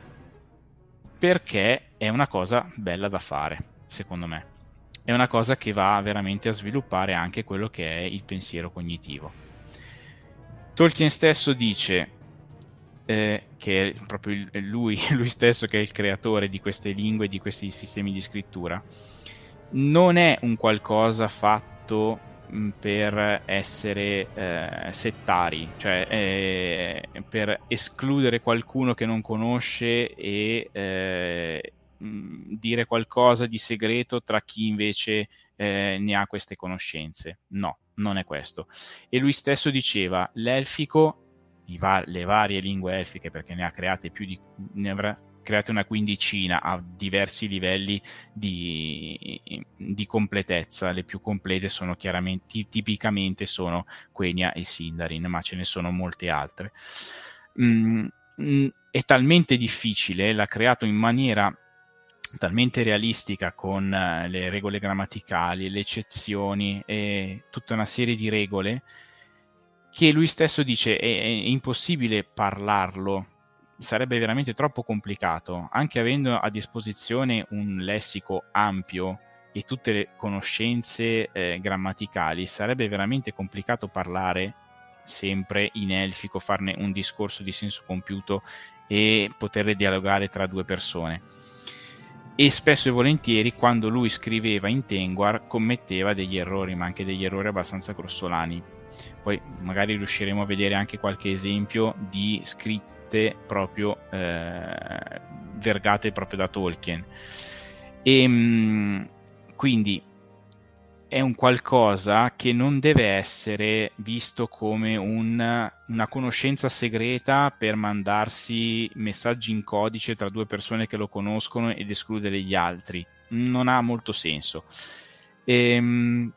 Perché è una cosa bella da fare, secondo me. È una cosa che va veramente a sviluppare anche quello che è il pensiero cognitivo. Tolkien stesso dice eh, che è proprio lui, lui stesso che è il creatore di queste lingue, di questi sistemi di scrittura, non è un qualcosa fatto mh, per essere eh, settari, cioè eh, per escludere qualcuno che non conosce e eh, dire qualcosa di segreto tra chi invece eh, ne ha queste conoscenze. No, non è questo. E lui stesso diceva, l'elfico, i va- le varie lingue elfiche, perché ne ha create più di, ne avrà create una quindicina a diversi livelli di, di completezza. Le più complete sono chiaramente, tipicamente sono Quenya e Sindarin, ma ce ne sono molte altre. Mm, mm, è talmente difficile, l'ha creato in maniera talmente realistica, con uh, le regole grammaticali, le eccezioni e tutta una serie di regole, che lui stesso dice è, è impossibile parlarlo, sarebbe veramente troppo complicato, anche avendo a disposizione un lessico ampio e tutte le conoscenze eh, grammaticali, sarebbe veramente complicato parlare sempre in elfico, farne un discorso di senso compiuto e poter dialogare tra due persone. E spesso e volentieri, quando lui scriveva in Tengwar, commetteva degli errori, ma anche degli errori abbastanza grossolani. Poi magari riusciremo a vedere anche qualche esempio di scritte proprio eh, vergate proprio da Tolkien. E mh, quindi è un qualcosa che non deve essere visto come un, una conoscenza segreta per mandarsi messaggi in codice tra due persone che lo conoscono ed escludere gli altri. Non ha molto senso. Ehm,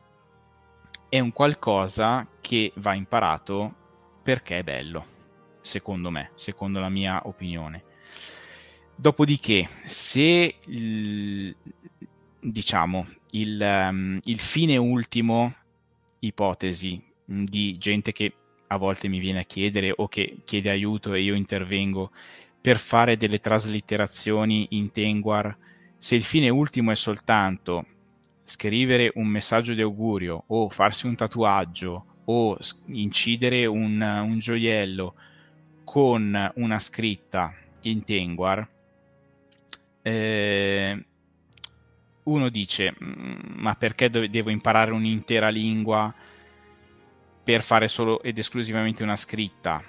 è un qualcosa che va imparato perché è bello, secondo me, secondo la mia opinione. Dopodiché, se il, diciamo il, um, il fine ultimo, ipotesi di gente che a volte mi viene a chiedere o che chiede aiuto e io intervengo per fare delle traslitterazioni in Tengwar, se il fine ultimo è soltanto scrivere un messaggio di augurio o farsi un tatuaggio o incidere un, un gioiello con una scritta in Tengwar, eh, uno dice, ma perché do- devo imparare un'intera lingua per fare solo ed esclusivamente una scritta?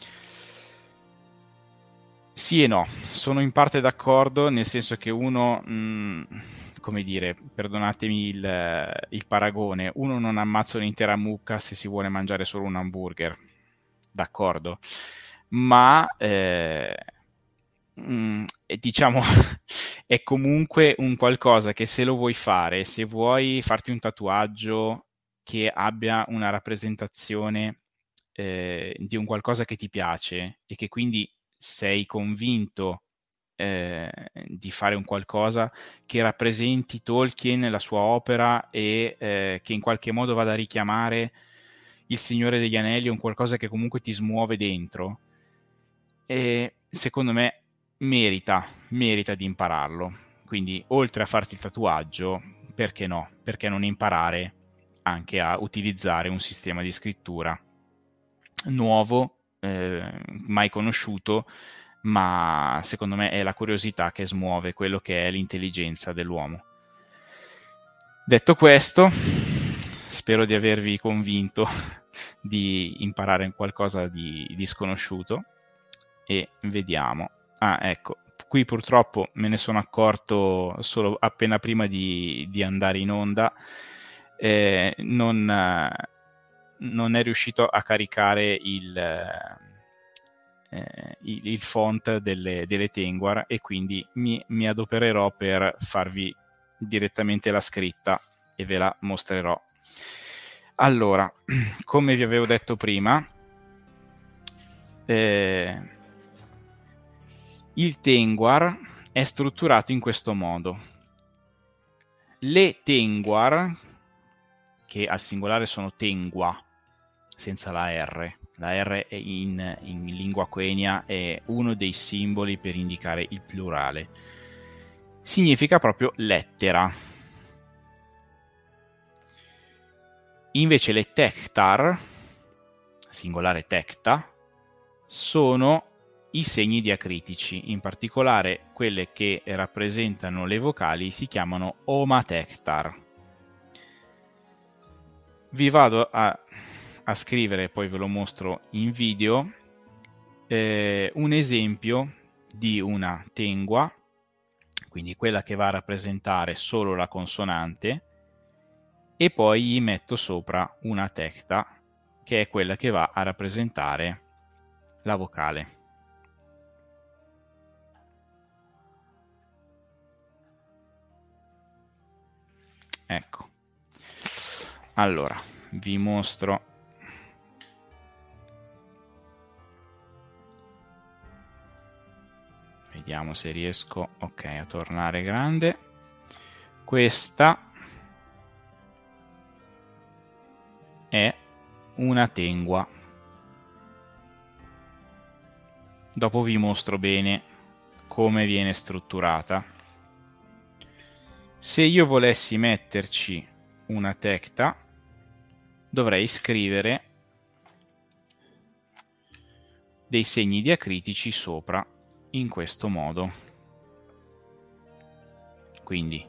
Sì e no, sono in parte d'accordo, nel senso che uno, mh, come dire, perdonatemi il, il paragone, uno non ammazza un'intera mucca se si vuole mangiare solo un hamburger, d'accordo, ma eh, mm, è, diciamo, è comunque un qualcosa che se lo vuoi fare, se vuoi farti un tatuaggio che abbia una rappresentazione eh, di un qualcosa che ti piace e che quindi sei convinto eh, di fare un qualcosa che rappresenti Tolkien nella sua opera e eh, che in qualche modo vada a richiamare il Signore degli Anelli, un qualcosa che comunque ti smuove dentro, e secondo me merita, merita di impararlo. Quindi oltre a farti il tatuaggio, perché no? Perché non imparare anche a utilizzare un sistema di scrittura nuovo, eh, mai conosciuto, ma secondo me è la curiosità che smuove quello che è l'intelligenza dell'uomo. Detto questo, spero di avervi convinto di imparare qualcosa di, di sconosciuto e vediamo. Ah, ecco, qui purtroppo me ne sono accorto solo appena prima di, di andare in onda. Eh, non, eh, non è riuscito a caricare il, eh, il, il font delle, delle Tengwar, e quindi mi, mi adopererò per farvi direttamente la scritta e ve la mostrerò. Allora, come vi avevo detto prima, eh, il Tengwar è strutturato in questo modo. Le Tengwar, che al singolare sono Tengwa, senza la R. La R in, in lingua quenya è uno dei simboli per indicare il plurale. Significa proprio lettera. Invece le Tectar, singolare Tecta, sono i segni diacritici, in particolare quelle che rappresentano le vocali si chiamano Omatectar. Vi vado a, a scrivere, poi ve lo mostro in video, eh, un esempio di una Tengwa, quindi quella che va a rappresentare solo la consonante, e poi gli metto sopra una Tecta, che è quella che va a rappresentare la vocale. Ecco. Allora, vi mostro. Vediamo se riesco, ok, a tornare grande. Questa è una Tengwa. Dopo vi mostro bene come viene strutturata. Se io volessi metterci una Tecta, dovrei scrivere dei segni diacritici sopra in questo modo. Quindi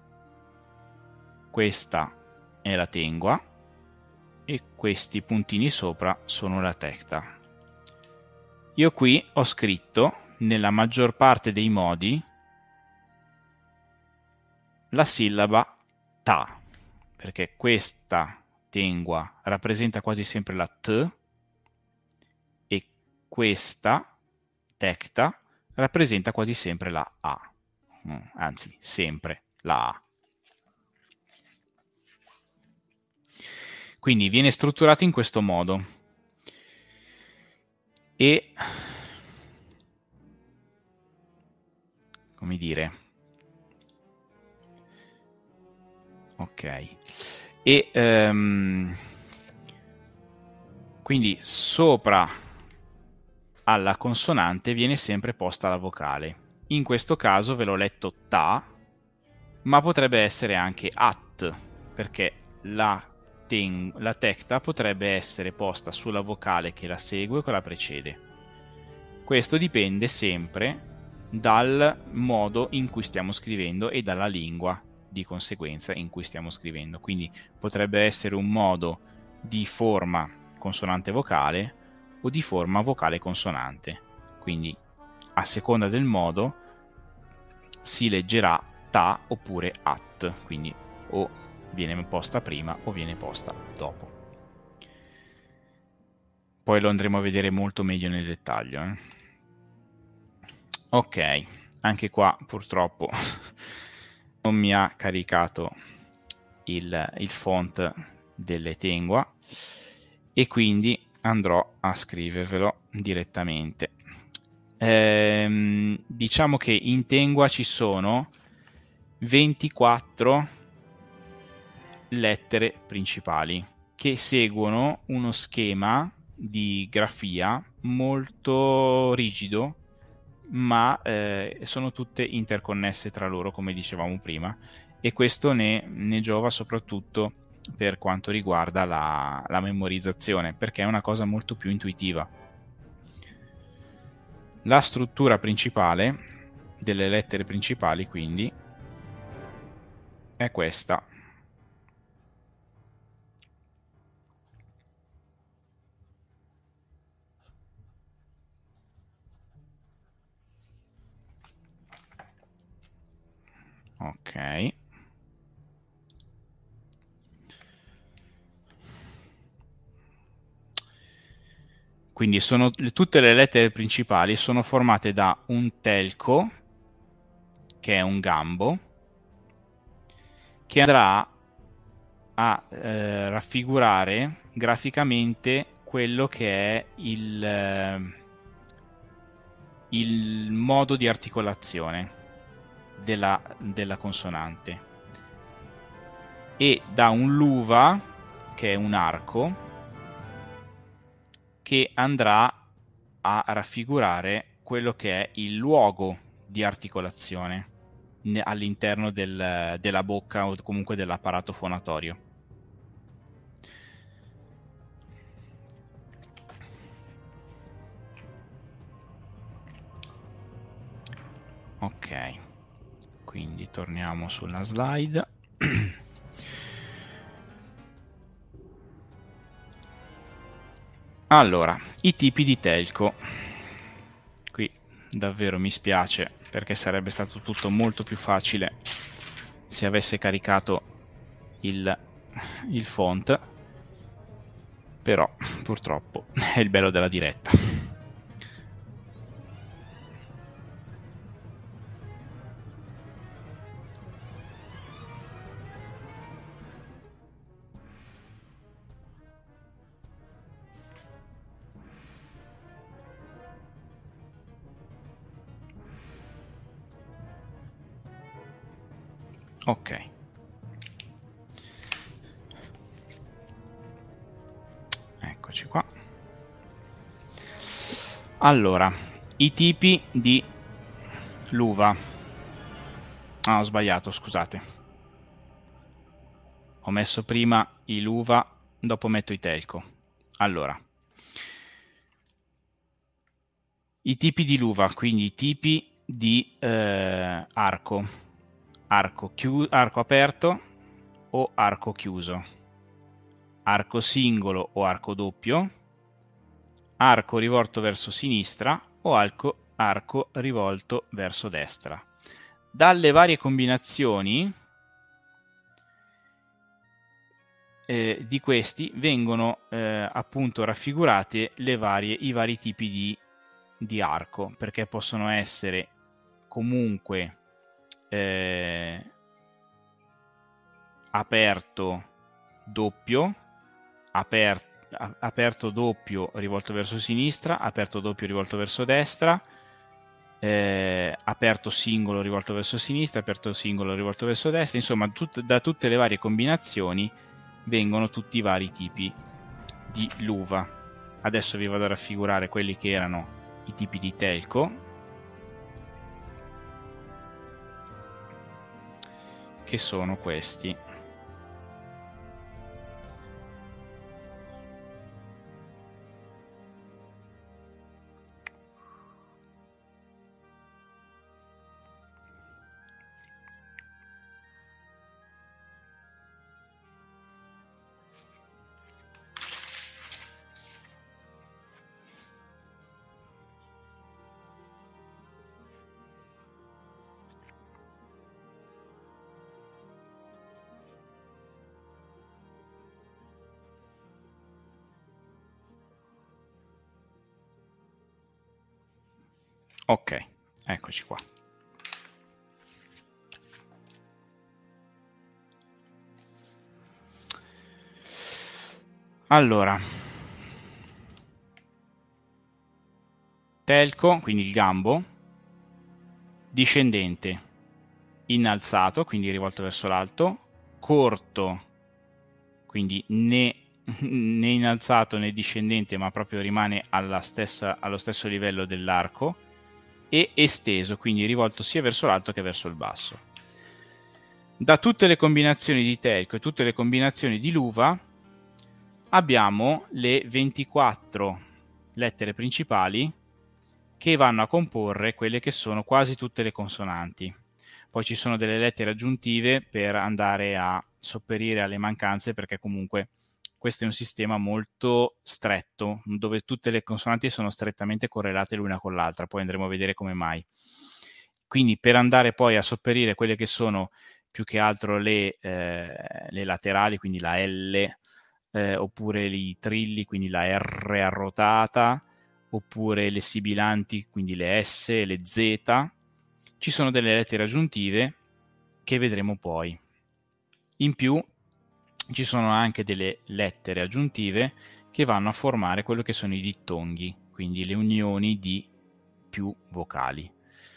questa è la Tengwa e questi puntini sopra sono la Tecta. Io qui ho scritto nella maggior parte dei modi la sillaba ta, perché questa Tengwa rappresenta quasi sempre la T e questa Tecta rappresenta quasi sempre la A, anzi sempre la A. Quindi viene strutturato in questo modo e, come dire, ok, e um, quindi sopra alla consonante viene sempre posta la vocale. In questo caso ve l'ho letto ta, ma potrebbe essere anche at, perché la, ten, la tecta potrebbe essere posta sulla vocale che la segue o che la precede. Questo dipende sempre dal modo in cui stiamo scrivendo e dalla lingua di conseguenza in cui stiamo scrivendo. Quindi potrebbe essere un modo di forma consonante vocale o di forma vocale consonante. Quindi a seconda del modo si leggerà ta oppure at, quindi o viene posta prima o viene posta dopo. Poi lo andremo a vedere molto meglio nel dettaglio, eh? Ok, anche qua purtroppo non mi ha caricato il, il font delle Tengua e quindi andrò a scrivervelo direttamente. Ehm, diciamo che in Tengua ci sono ventiquattro lettere principali che seguono uno schema di grafia molto rigido, ma eh, sono tutte interconnesse tra loro, come dicevamo prima, e questo ne, ne giova soprattutto per quanto riguarda la, la memorizzazione, perché è una cosa molto più intuitiva. La struttura principale delle lettere principali, quindi, è questa. Ok. Quindi sono, tutte le lettere principali sono formate da un telco, che è un gambo, che andrà a eh, raffigurare graficamente quello che è il, eh, il modo di articolazione della, della consonante, e da un luva, che è un arco, che andrà a raffigurare quello che è il luogo di articolazione all'interno del, della bocca o comunque dell'apparato fonatorio. Ok, quindi torniamo sulla slide. Allora, i tipi di telco. Qui davvero mi spiace, perché sarebbe stato tutto molto più facile se avesse caricato il, il font, però purtroppo è il bello della diretta. Ok. Eccoci qua. Allora, i tipi di luva. Ah, ho sbagliato, scusate. Ho messo prima i luva, dopo metto i telco. Allora, i tipi di luva, quindi i tipi di eh, arco. Arco, chiu- arco aperto o arco chiuso, arco singolo o arco doppio, arco rivolto verso sinistra o arco, arco rivolto verso destra. Dalle varie combinazioni eh, di questi vengono eh, appunto raffigurate le varie, i vari tipi di, di arco, perché possono essere comunque Eh, aperto doppio, aper, aperto doppio rivolto verso sinistra, aperto doppio rivolto verso destra, eh, aperto singolo rivolto verso sinistra, aperto singolo rivolto verso destra, insomma tut, da tutte le varie combinazioni vengono tutti i vari tipi di luva. Adesso vi vado a raffigurare quelli che erano i tipi di telco, che sono questi. Ok, Eccoci qua. Allora, telco, quindi il gambo, discendente, innalzato, quindi rivolto verso l'alto, corto, quindi né, né innalzato né discendente, ma proprio rimane alla stessa, allo stesso livello dell'arco, e esteso, quindi rivolto sia verso l'alto che verso il basso. Da tutte le combinazioni di telco e tutte le combinazioni di luva abbiamo le ventiquattro lettere principali che vanno a comporre quelle che sono quasi tutte le consonanti. Poi ci sono delle lettere aggiuntive per andare a sopperire alle mancanze, perché comunque questo è un sistema molto stretto, dove tutte le consonanti sono strettamente correlate l'una con l'altra, poi andremo a vedere come mai. Quindi per andare poi a sopperire quelle che sono più che altro le, eh, le laterali, quindi la L, Eh, oppure i trilli, quindi la R arrotata, oppure le sibilanti, quindi le S, le Z, ci sono delle lettere aggiuntive che vedremo poi. In più ci sono anche delle lettere aggiuntive che vanno a formare quello che sono i dittonghi, quindi le unioni di più vocali.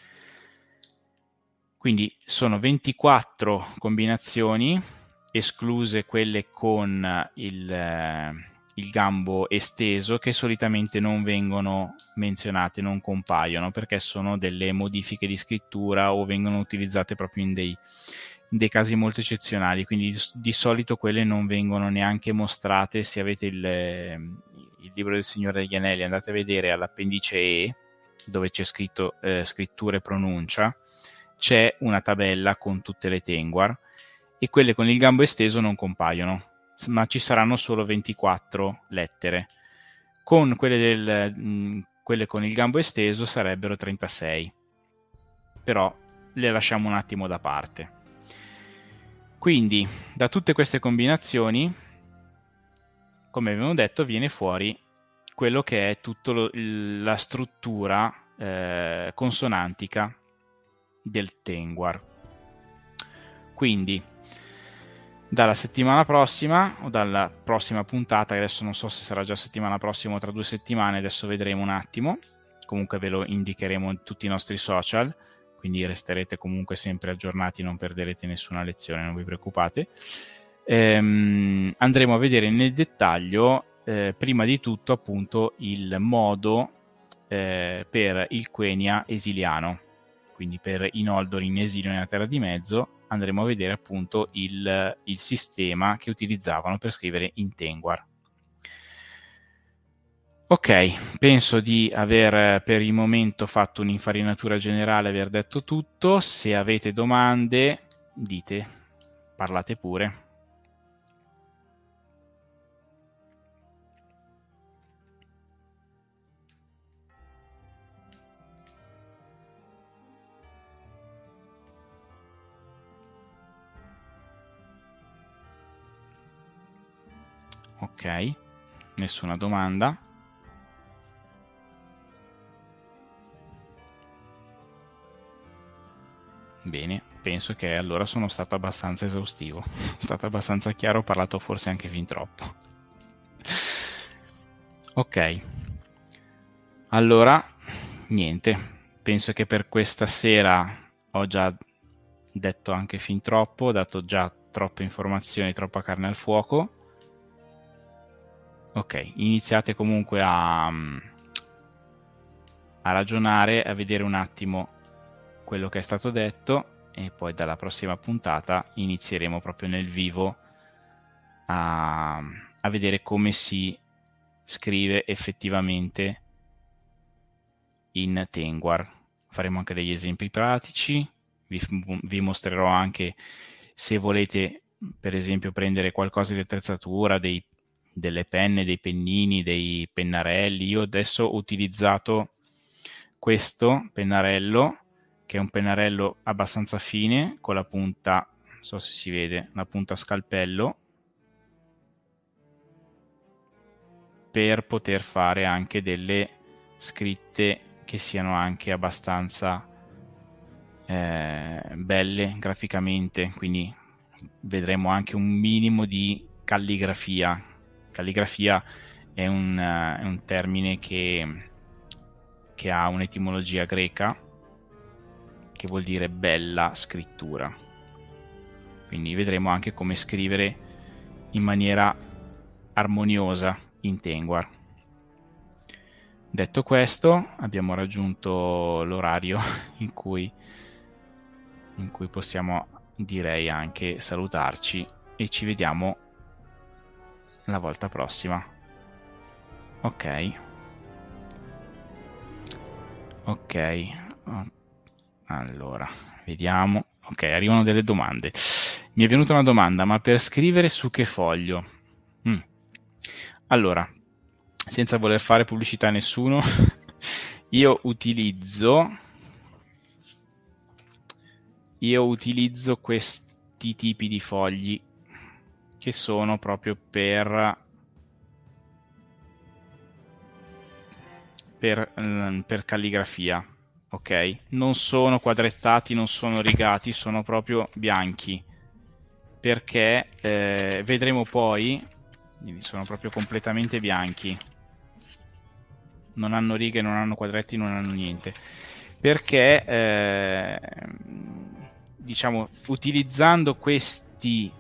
Quindi sono ventiquattro combinazioni, escluse quelle con il, eh, il gambo esteso, che solitamente non vengono menzionate, non compaiono, perché sono delle modifiche di scrittura o vengono utilizzate proprio in dei, in dei casi molto eccezionali, quindi di, di solito quelle non vengono neanche mostrate. Se avete il, il libro del Signore degli Anelli, andate a vedere all'appendice E, dove c'è scritto eh, scrittura e pronuncia, c'è una tabella con tutte le Tengwar, e quelle con il gambo esteso non compaiono, ma ci saranno solo ventiquattro lettere. Con quelle, del, mh, quelle con il gambo esteso sarebbero trentasei, però le lasciamo un attimo da parte. Quindi da tutte queste combinazioni, come abbiamo detto, viene fuori quello che è tutta la struttura eh, consonantica del Tengwar. Quindi dalla settimana prossima o dalla prossima puntata, adesso non so se sarà già settimana prossima o tra due settimane, adesso vedremo un attimo, comunque ve lo indicheremo in tutti i nostri social, quindi resterete comunque sempre aggiornati, non perderete nessuna lezione, non vi preoccupate. Ehm, andremo a vedere nel dettaglio eh, prima di tutto appunto il modo eh, per il Quenya esiliano, quindi per i Noldor in esilio nella Terra di Mezzo. Andremo a vedere appunto il, il sistema che utilizzavano per scrivere in Tengwar. Ok, penso di aver per il momento fatto un'infarinatura generale, aver detto tutto. Se avete domande, dite, parlate pure. Ok, nessuna domanda. Bene, penso che allora sono stato abbastanza esaustivo, sono stato abbastanza chiaro, ho parlato forse anche fin troppo. Ok, allora niente, penso che per questa sera ho già detto anche fin troppo, ho dato già troppe informazioni, troppa carne al fuoco. Ok, iniziate comunque a, a ragionare, a vedere un attimo quello che è stato detto, e poi dalla prossima puntata inizieremo proprio nel vivo a, a vedere come si scrive effettivamente in Tengwar. Faremo anche degli esempi pratici, vi, vi mostrerò anche, se volete per esempio prendere qualcosa di attrezzatura, dei delle penne, dei pennini, dei pennarelli. Io adesso ho utilizzato questo pennarello, che è un pennarello abbastanza fine, con la punta, non so se si vede, la punta scalpello, per poter fare anche delle scritte che siano anche abbastanza eh, belle graficamente, quindi vedremo anche un minimo di calligrafia. Calligrafia è un, uh, è un termine che, che ha un'etimologia greca che vuol dire bella scrittura, quindi vedremo anche come scrivere in maniera armoniosa in Tengwar. Detto questo, abbiamo raggiunto l'orario in cui, in cui possiamo, direi, anche salutarci, e ci vediamo la volta prossima. Ok. Ok. Allora, vediamo. Ok, arrivano delle domande. Mi è venuta una domanda, ma per scrivere su che foglio? Mm. Allora, senza voler fare pubblicità a nessuno, io utilizzo io utilizzo questi tipi di fogli che sono proprio per per, per calligrafia, ok? Non sono quadrettati, non sono rigati, sono proprio bianchi, perché eh, vedremo poi, quindi sono proprio completamente bianchi, non hanno righe, non hanno quadretti, non hanno niente, perché eh, diciamo, utilizzando questi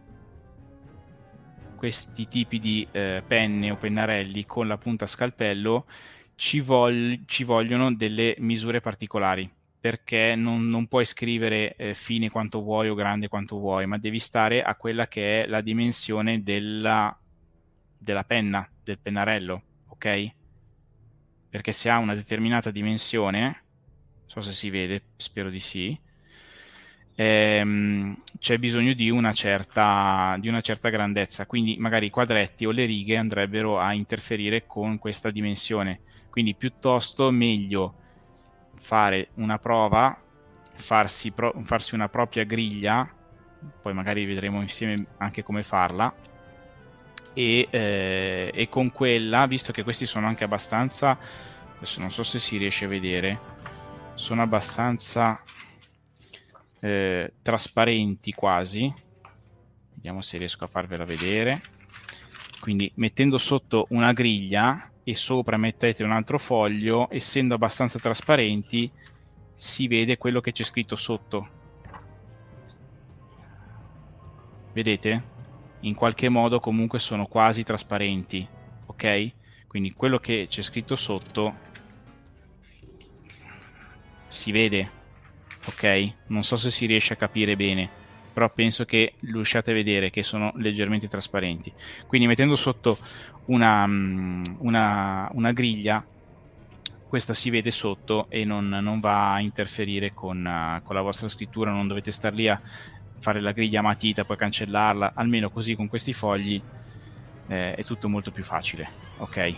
questi tipi di eh, penne o pennarelli con la punta a scalpello ci, vog- ci vogliono delle misure particolari, perché non, non puoi scrivere eh, fine quanto vuoi o grande quanto vuoi, ma devi stare a quella che è la dimensione della, della penna, del pennarello, ok? Perché se ha una determinata dimensione, non so se si vede, spero di sì, ehm, c'è bisogno di una certa di una certa grandezza, quindi magari i quadretti o le righe andrebbero a interferire con questa dimensione, quindi piuttosto meglio fare una prova, farsi, pro- farsi una propria griglia, poi magari vedremo insieme anche come farla, e, eh, e con quella, visto che questi sono anche abbastanza, adesso non so se si riesce a vedere, sono abbastanza eh, trasparenti quasi, vediamo se riesco a farvela vedere, quindi mettendo sotto una griglia e sopra mettete un altro foglio, essendo abbastanza trasparenti si vede quello che c'è scritto sotto, vedete? In qualche modo comunque sono quasi trasparenti, ok? Quindi quello che c'è scritto sotto si vede, ok? Non so se si riesce a capire bene, però penso che riusciate a vedere che sono leggermente trasparenti. Quindi mettendo sotto una, una, una griglia, questa si vede sotto e non, non va a interferire con, uh, con la vostra scrittura, non dovete star lì a fare la griglia a matita, poi cancellarla, almeno così con questi fogli eh, è tutto molto più facile, ok?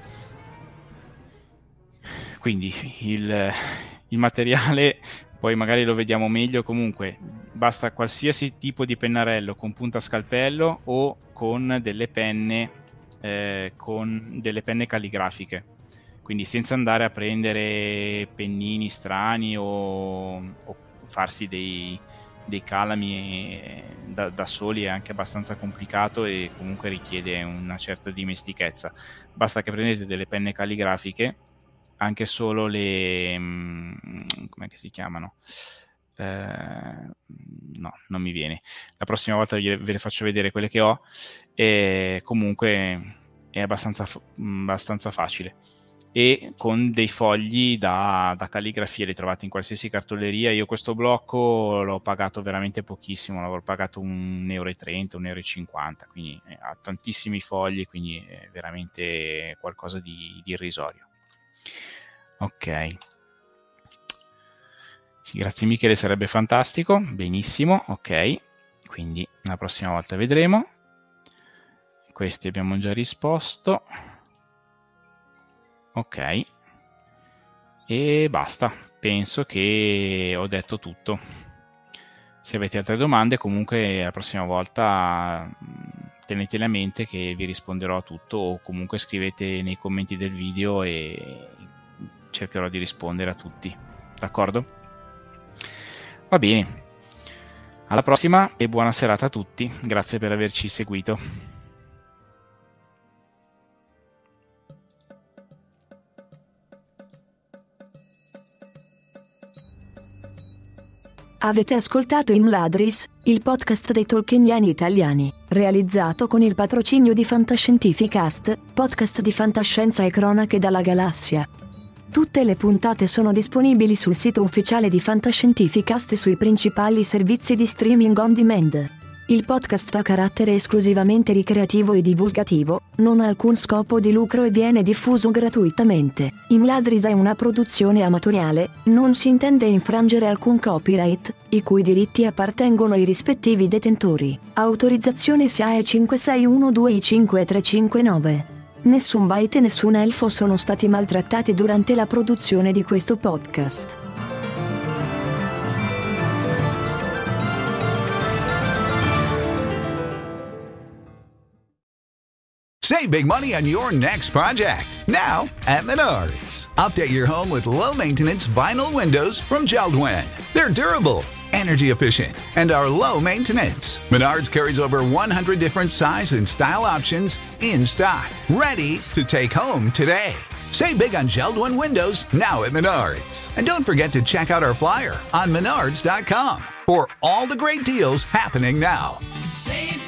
Quindi il, il materiale poi magari lo vediamo meglio, comunque basta qualsiasi tipo di pennarello con punta a scalpello o con delle penne eh, con delle penne calligrafiche, quindi senza andare a prendere pennini strani o, o farsi dei dei calami da, da soli è anche abbastanza complicato e comunque richiede una certa dimestichezza. Basta che prendete delle penne calligrafiche, anche solo le mh, come si chiamano? Eh, no, non mi viene. La prossima volta ve le faccio vedere quelle che ho, e comunque è abbastanza, abbastanza facile. E con dei fogli da, da calligrafia, li trovate in qualsiasi cartoleria. Io questo blocco l'ho pagato veramente pochissimo, l'avrò pagato un euro e trenta, un euro e cinquanta, quindi ha tantissimi fogli, quindi è veramente qualcosa di, di irrisorio. Ok, grazie Michele, sarebbe fantastico, benissimo, ok, quindi la prossima volta vedremo. Questi abbiamo già risposto. Ok, e basta, penso che ho detto tutto. Se avete altre domande, comunque la prossima volta tenetele a mente che vi risponderò a tutto, o comunque scrivete nei commenti del video e cercherò di rispondere a tutti, d'accordo? Va bene. Alla prossima e buona serata a tutti. Grazie per averci seguito. Avete ascoltato Imladris, il podcast dei tolkieniani italiani, realizzato con il patrocinio di Fantascientificast, podcast di fantascienza e cronache dalla galassia. Tutte le puntate sono disponibili sul sito ufficiale di Fantascientificast e sui principali servizi di streaming on demand. Il podcast ha carattere esclusivamente ricreativo e divulgativo, non ha alcun scopo di lucro e viene diffuso gratuitamente. Imladris è una produzione amatoriale, non si intende infrangere alcun copyright, i cui diritti appartengono ai rispettivi detentori. Autorizzazione S I A E cinque sei uno due I cinque tre cinque nove. Nessun byte e nessun elfo sono stati maltrattati durante la produzione di questo podcast. Save big money on your next project, now at Menards. Update your home with low-maintenance vinyl windows from Jeld-Wen. They're durable, energy efficient, and are low maintenance. Menards carries over one hundred different size and style options in stock, ready to take home today. Save big on Jeld-Wen windows now at Menards. And don't forget to check out our flyer on menards dot com for all the great deals happening now. Save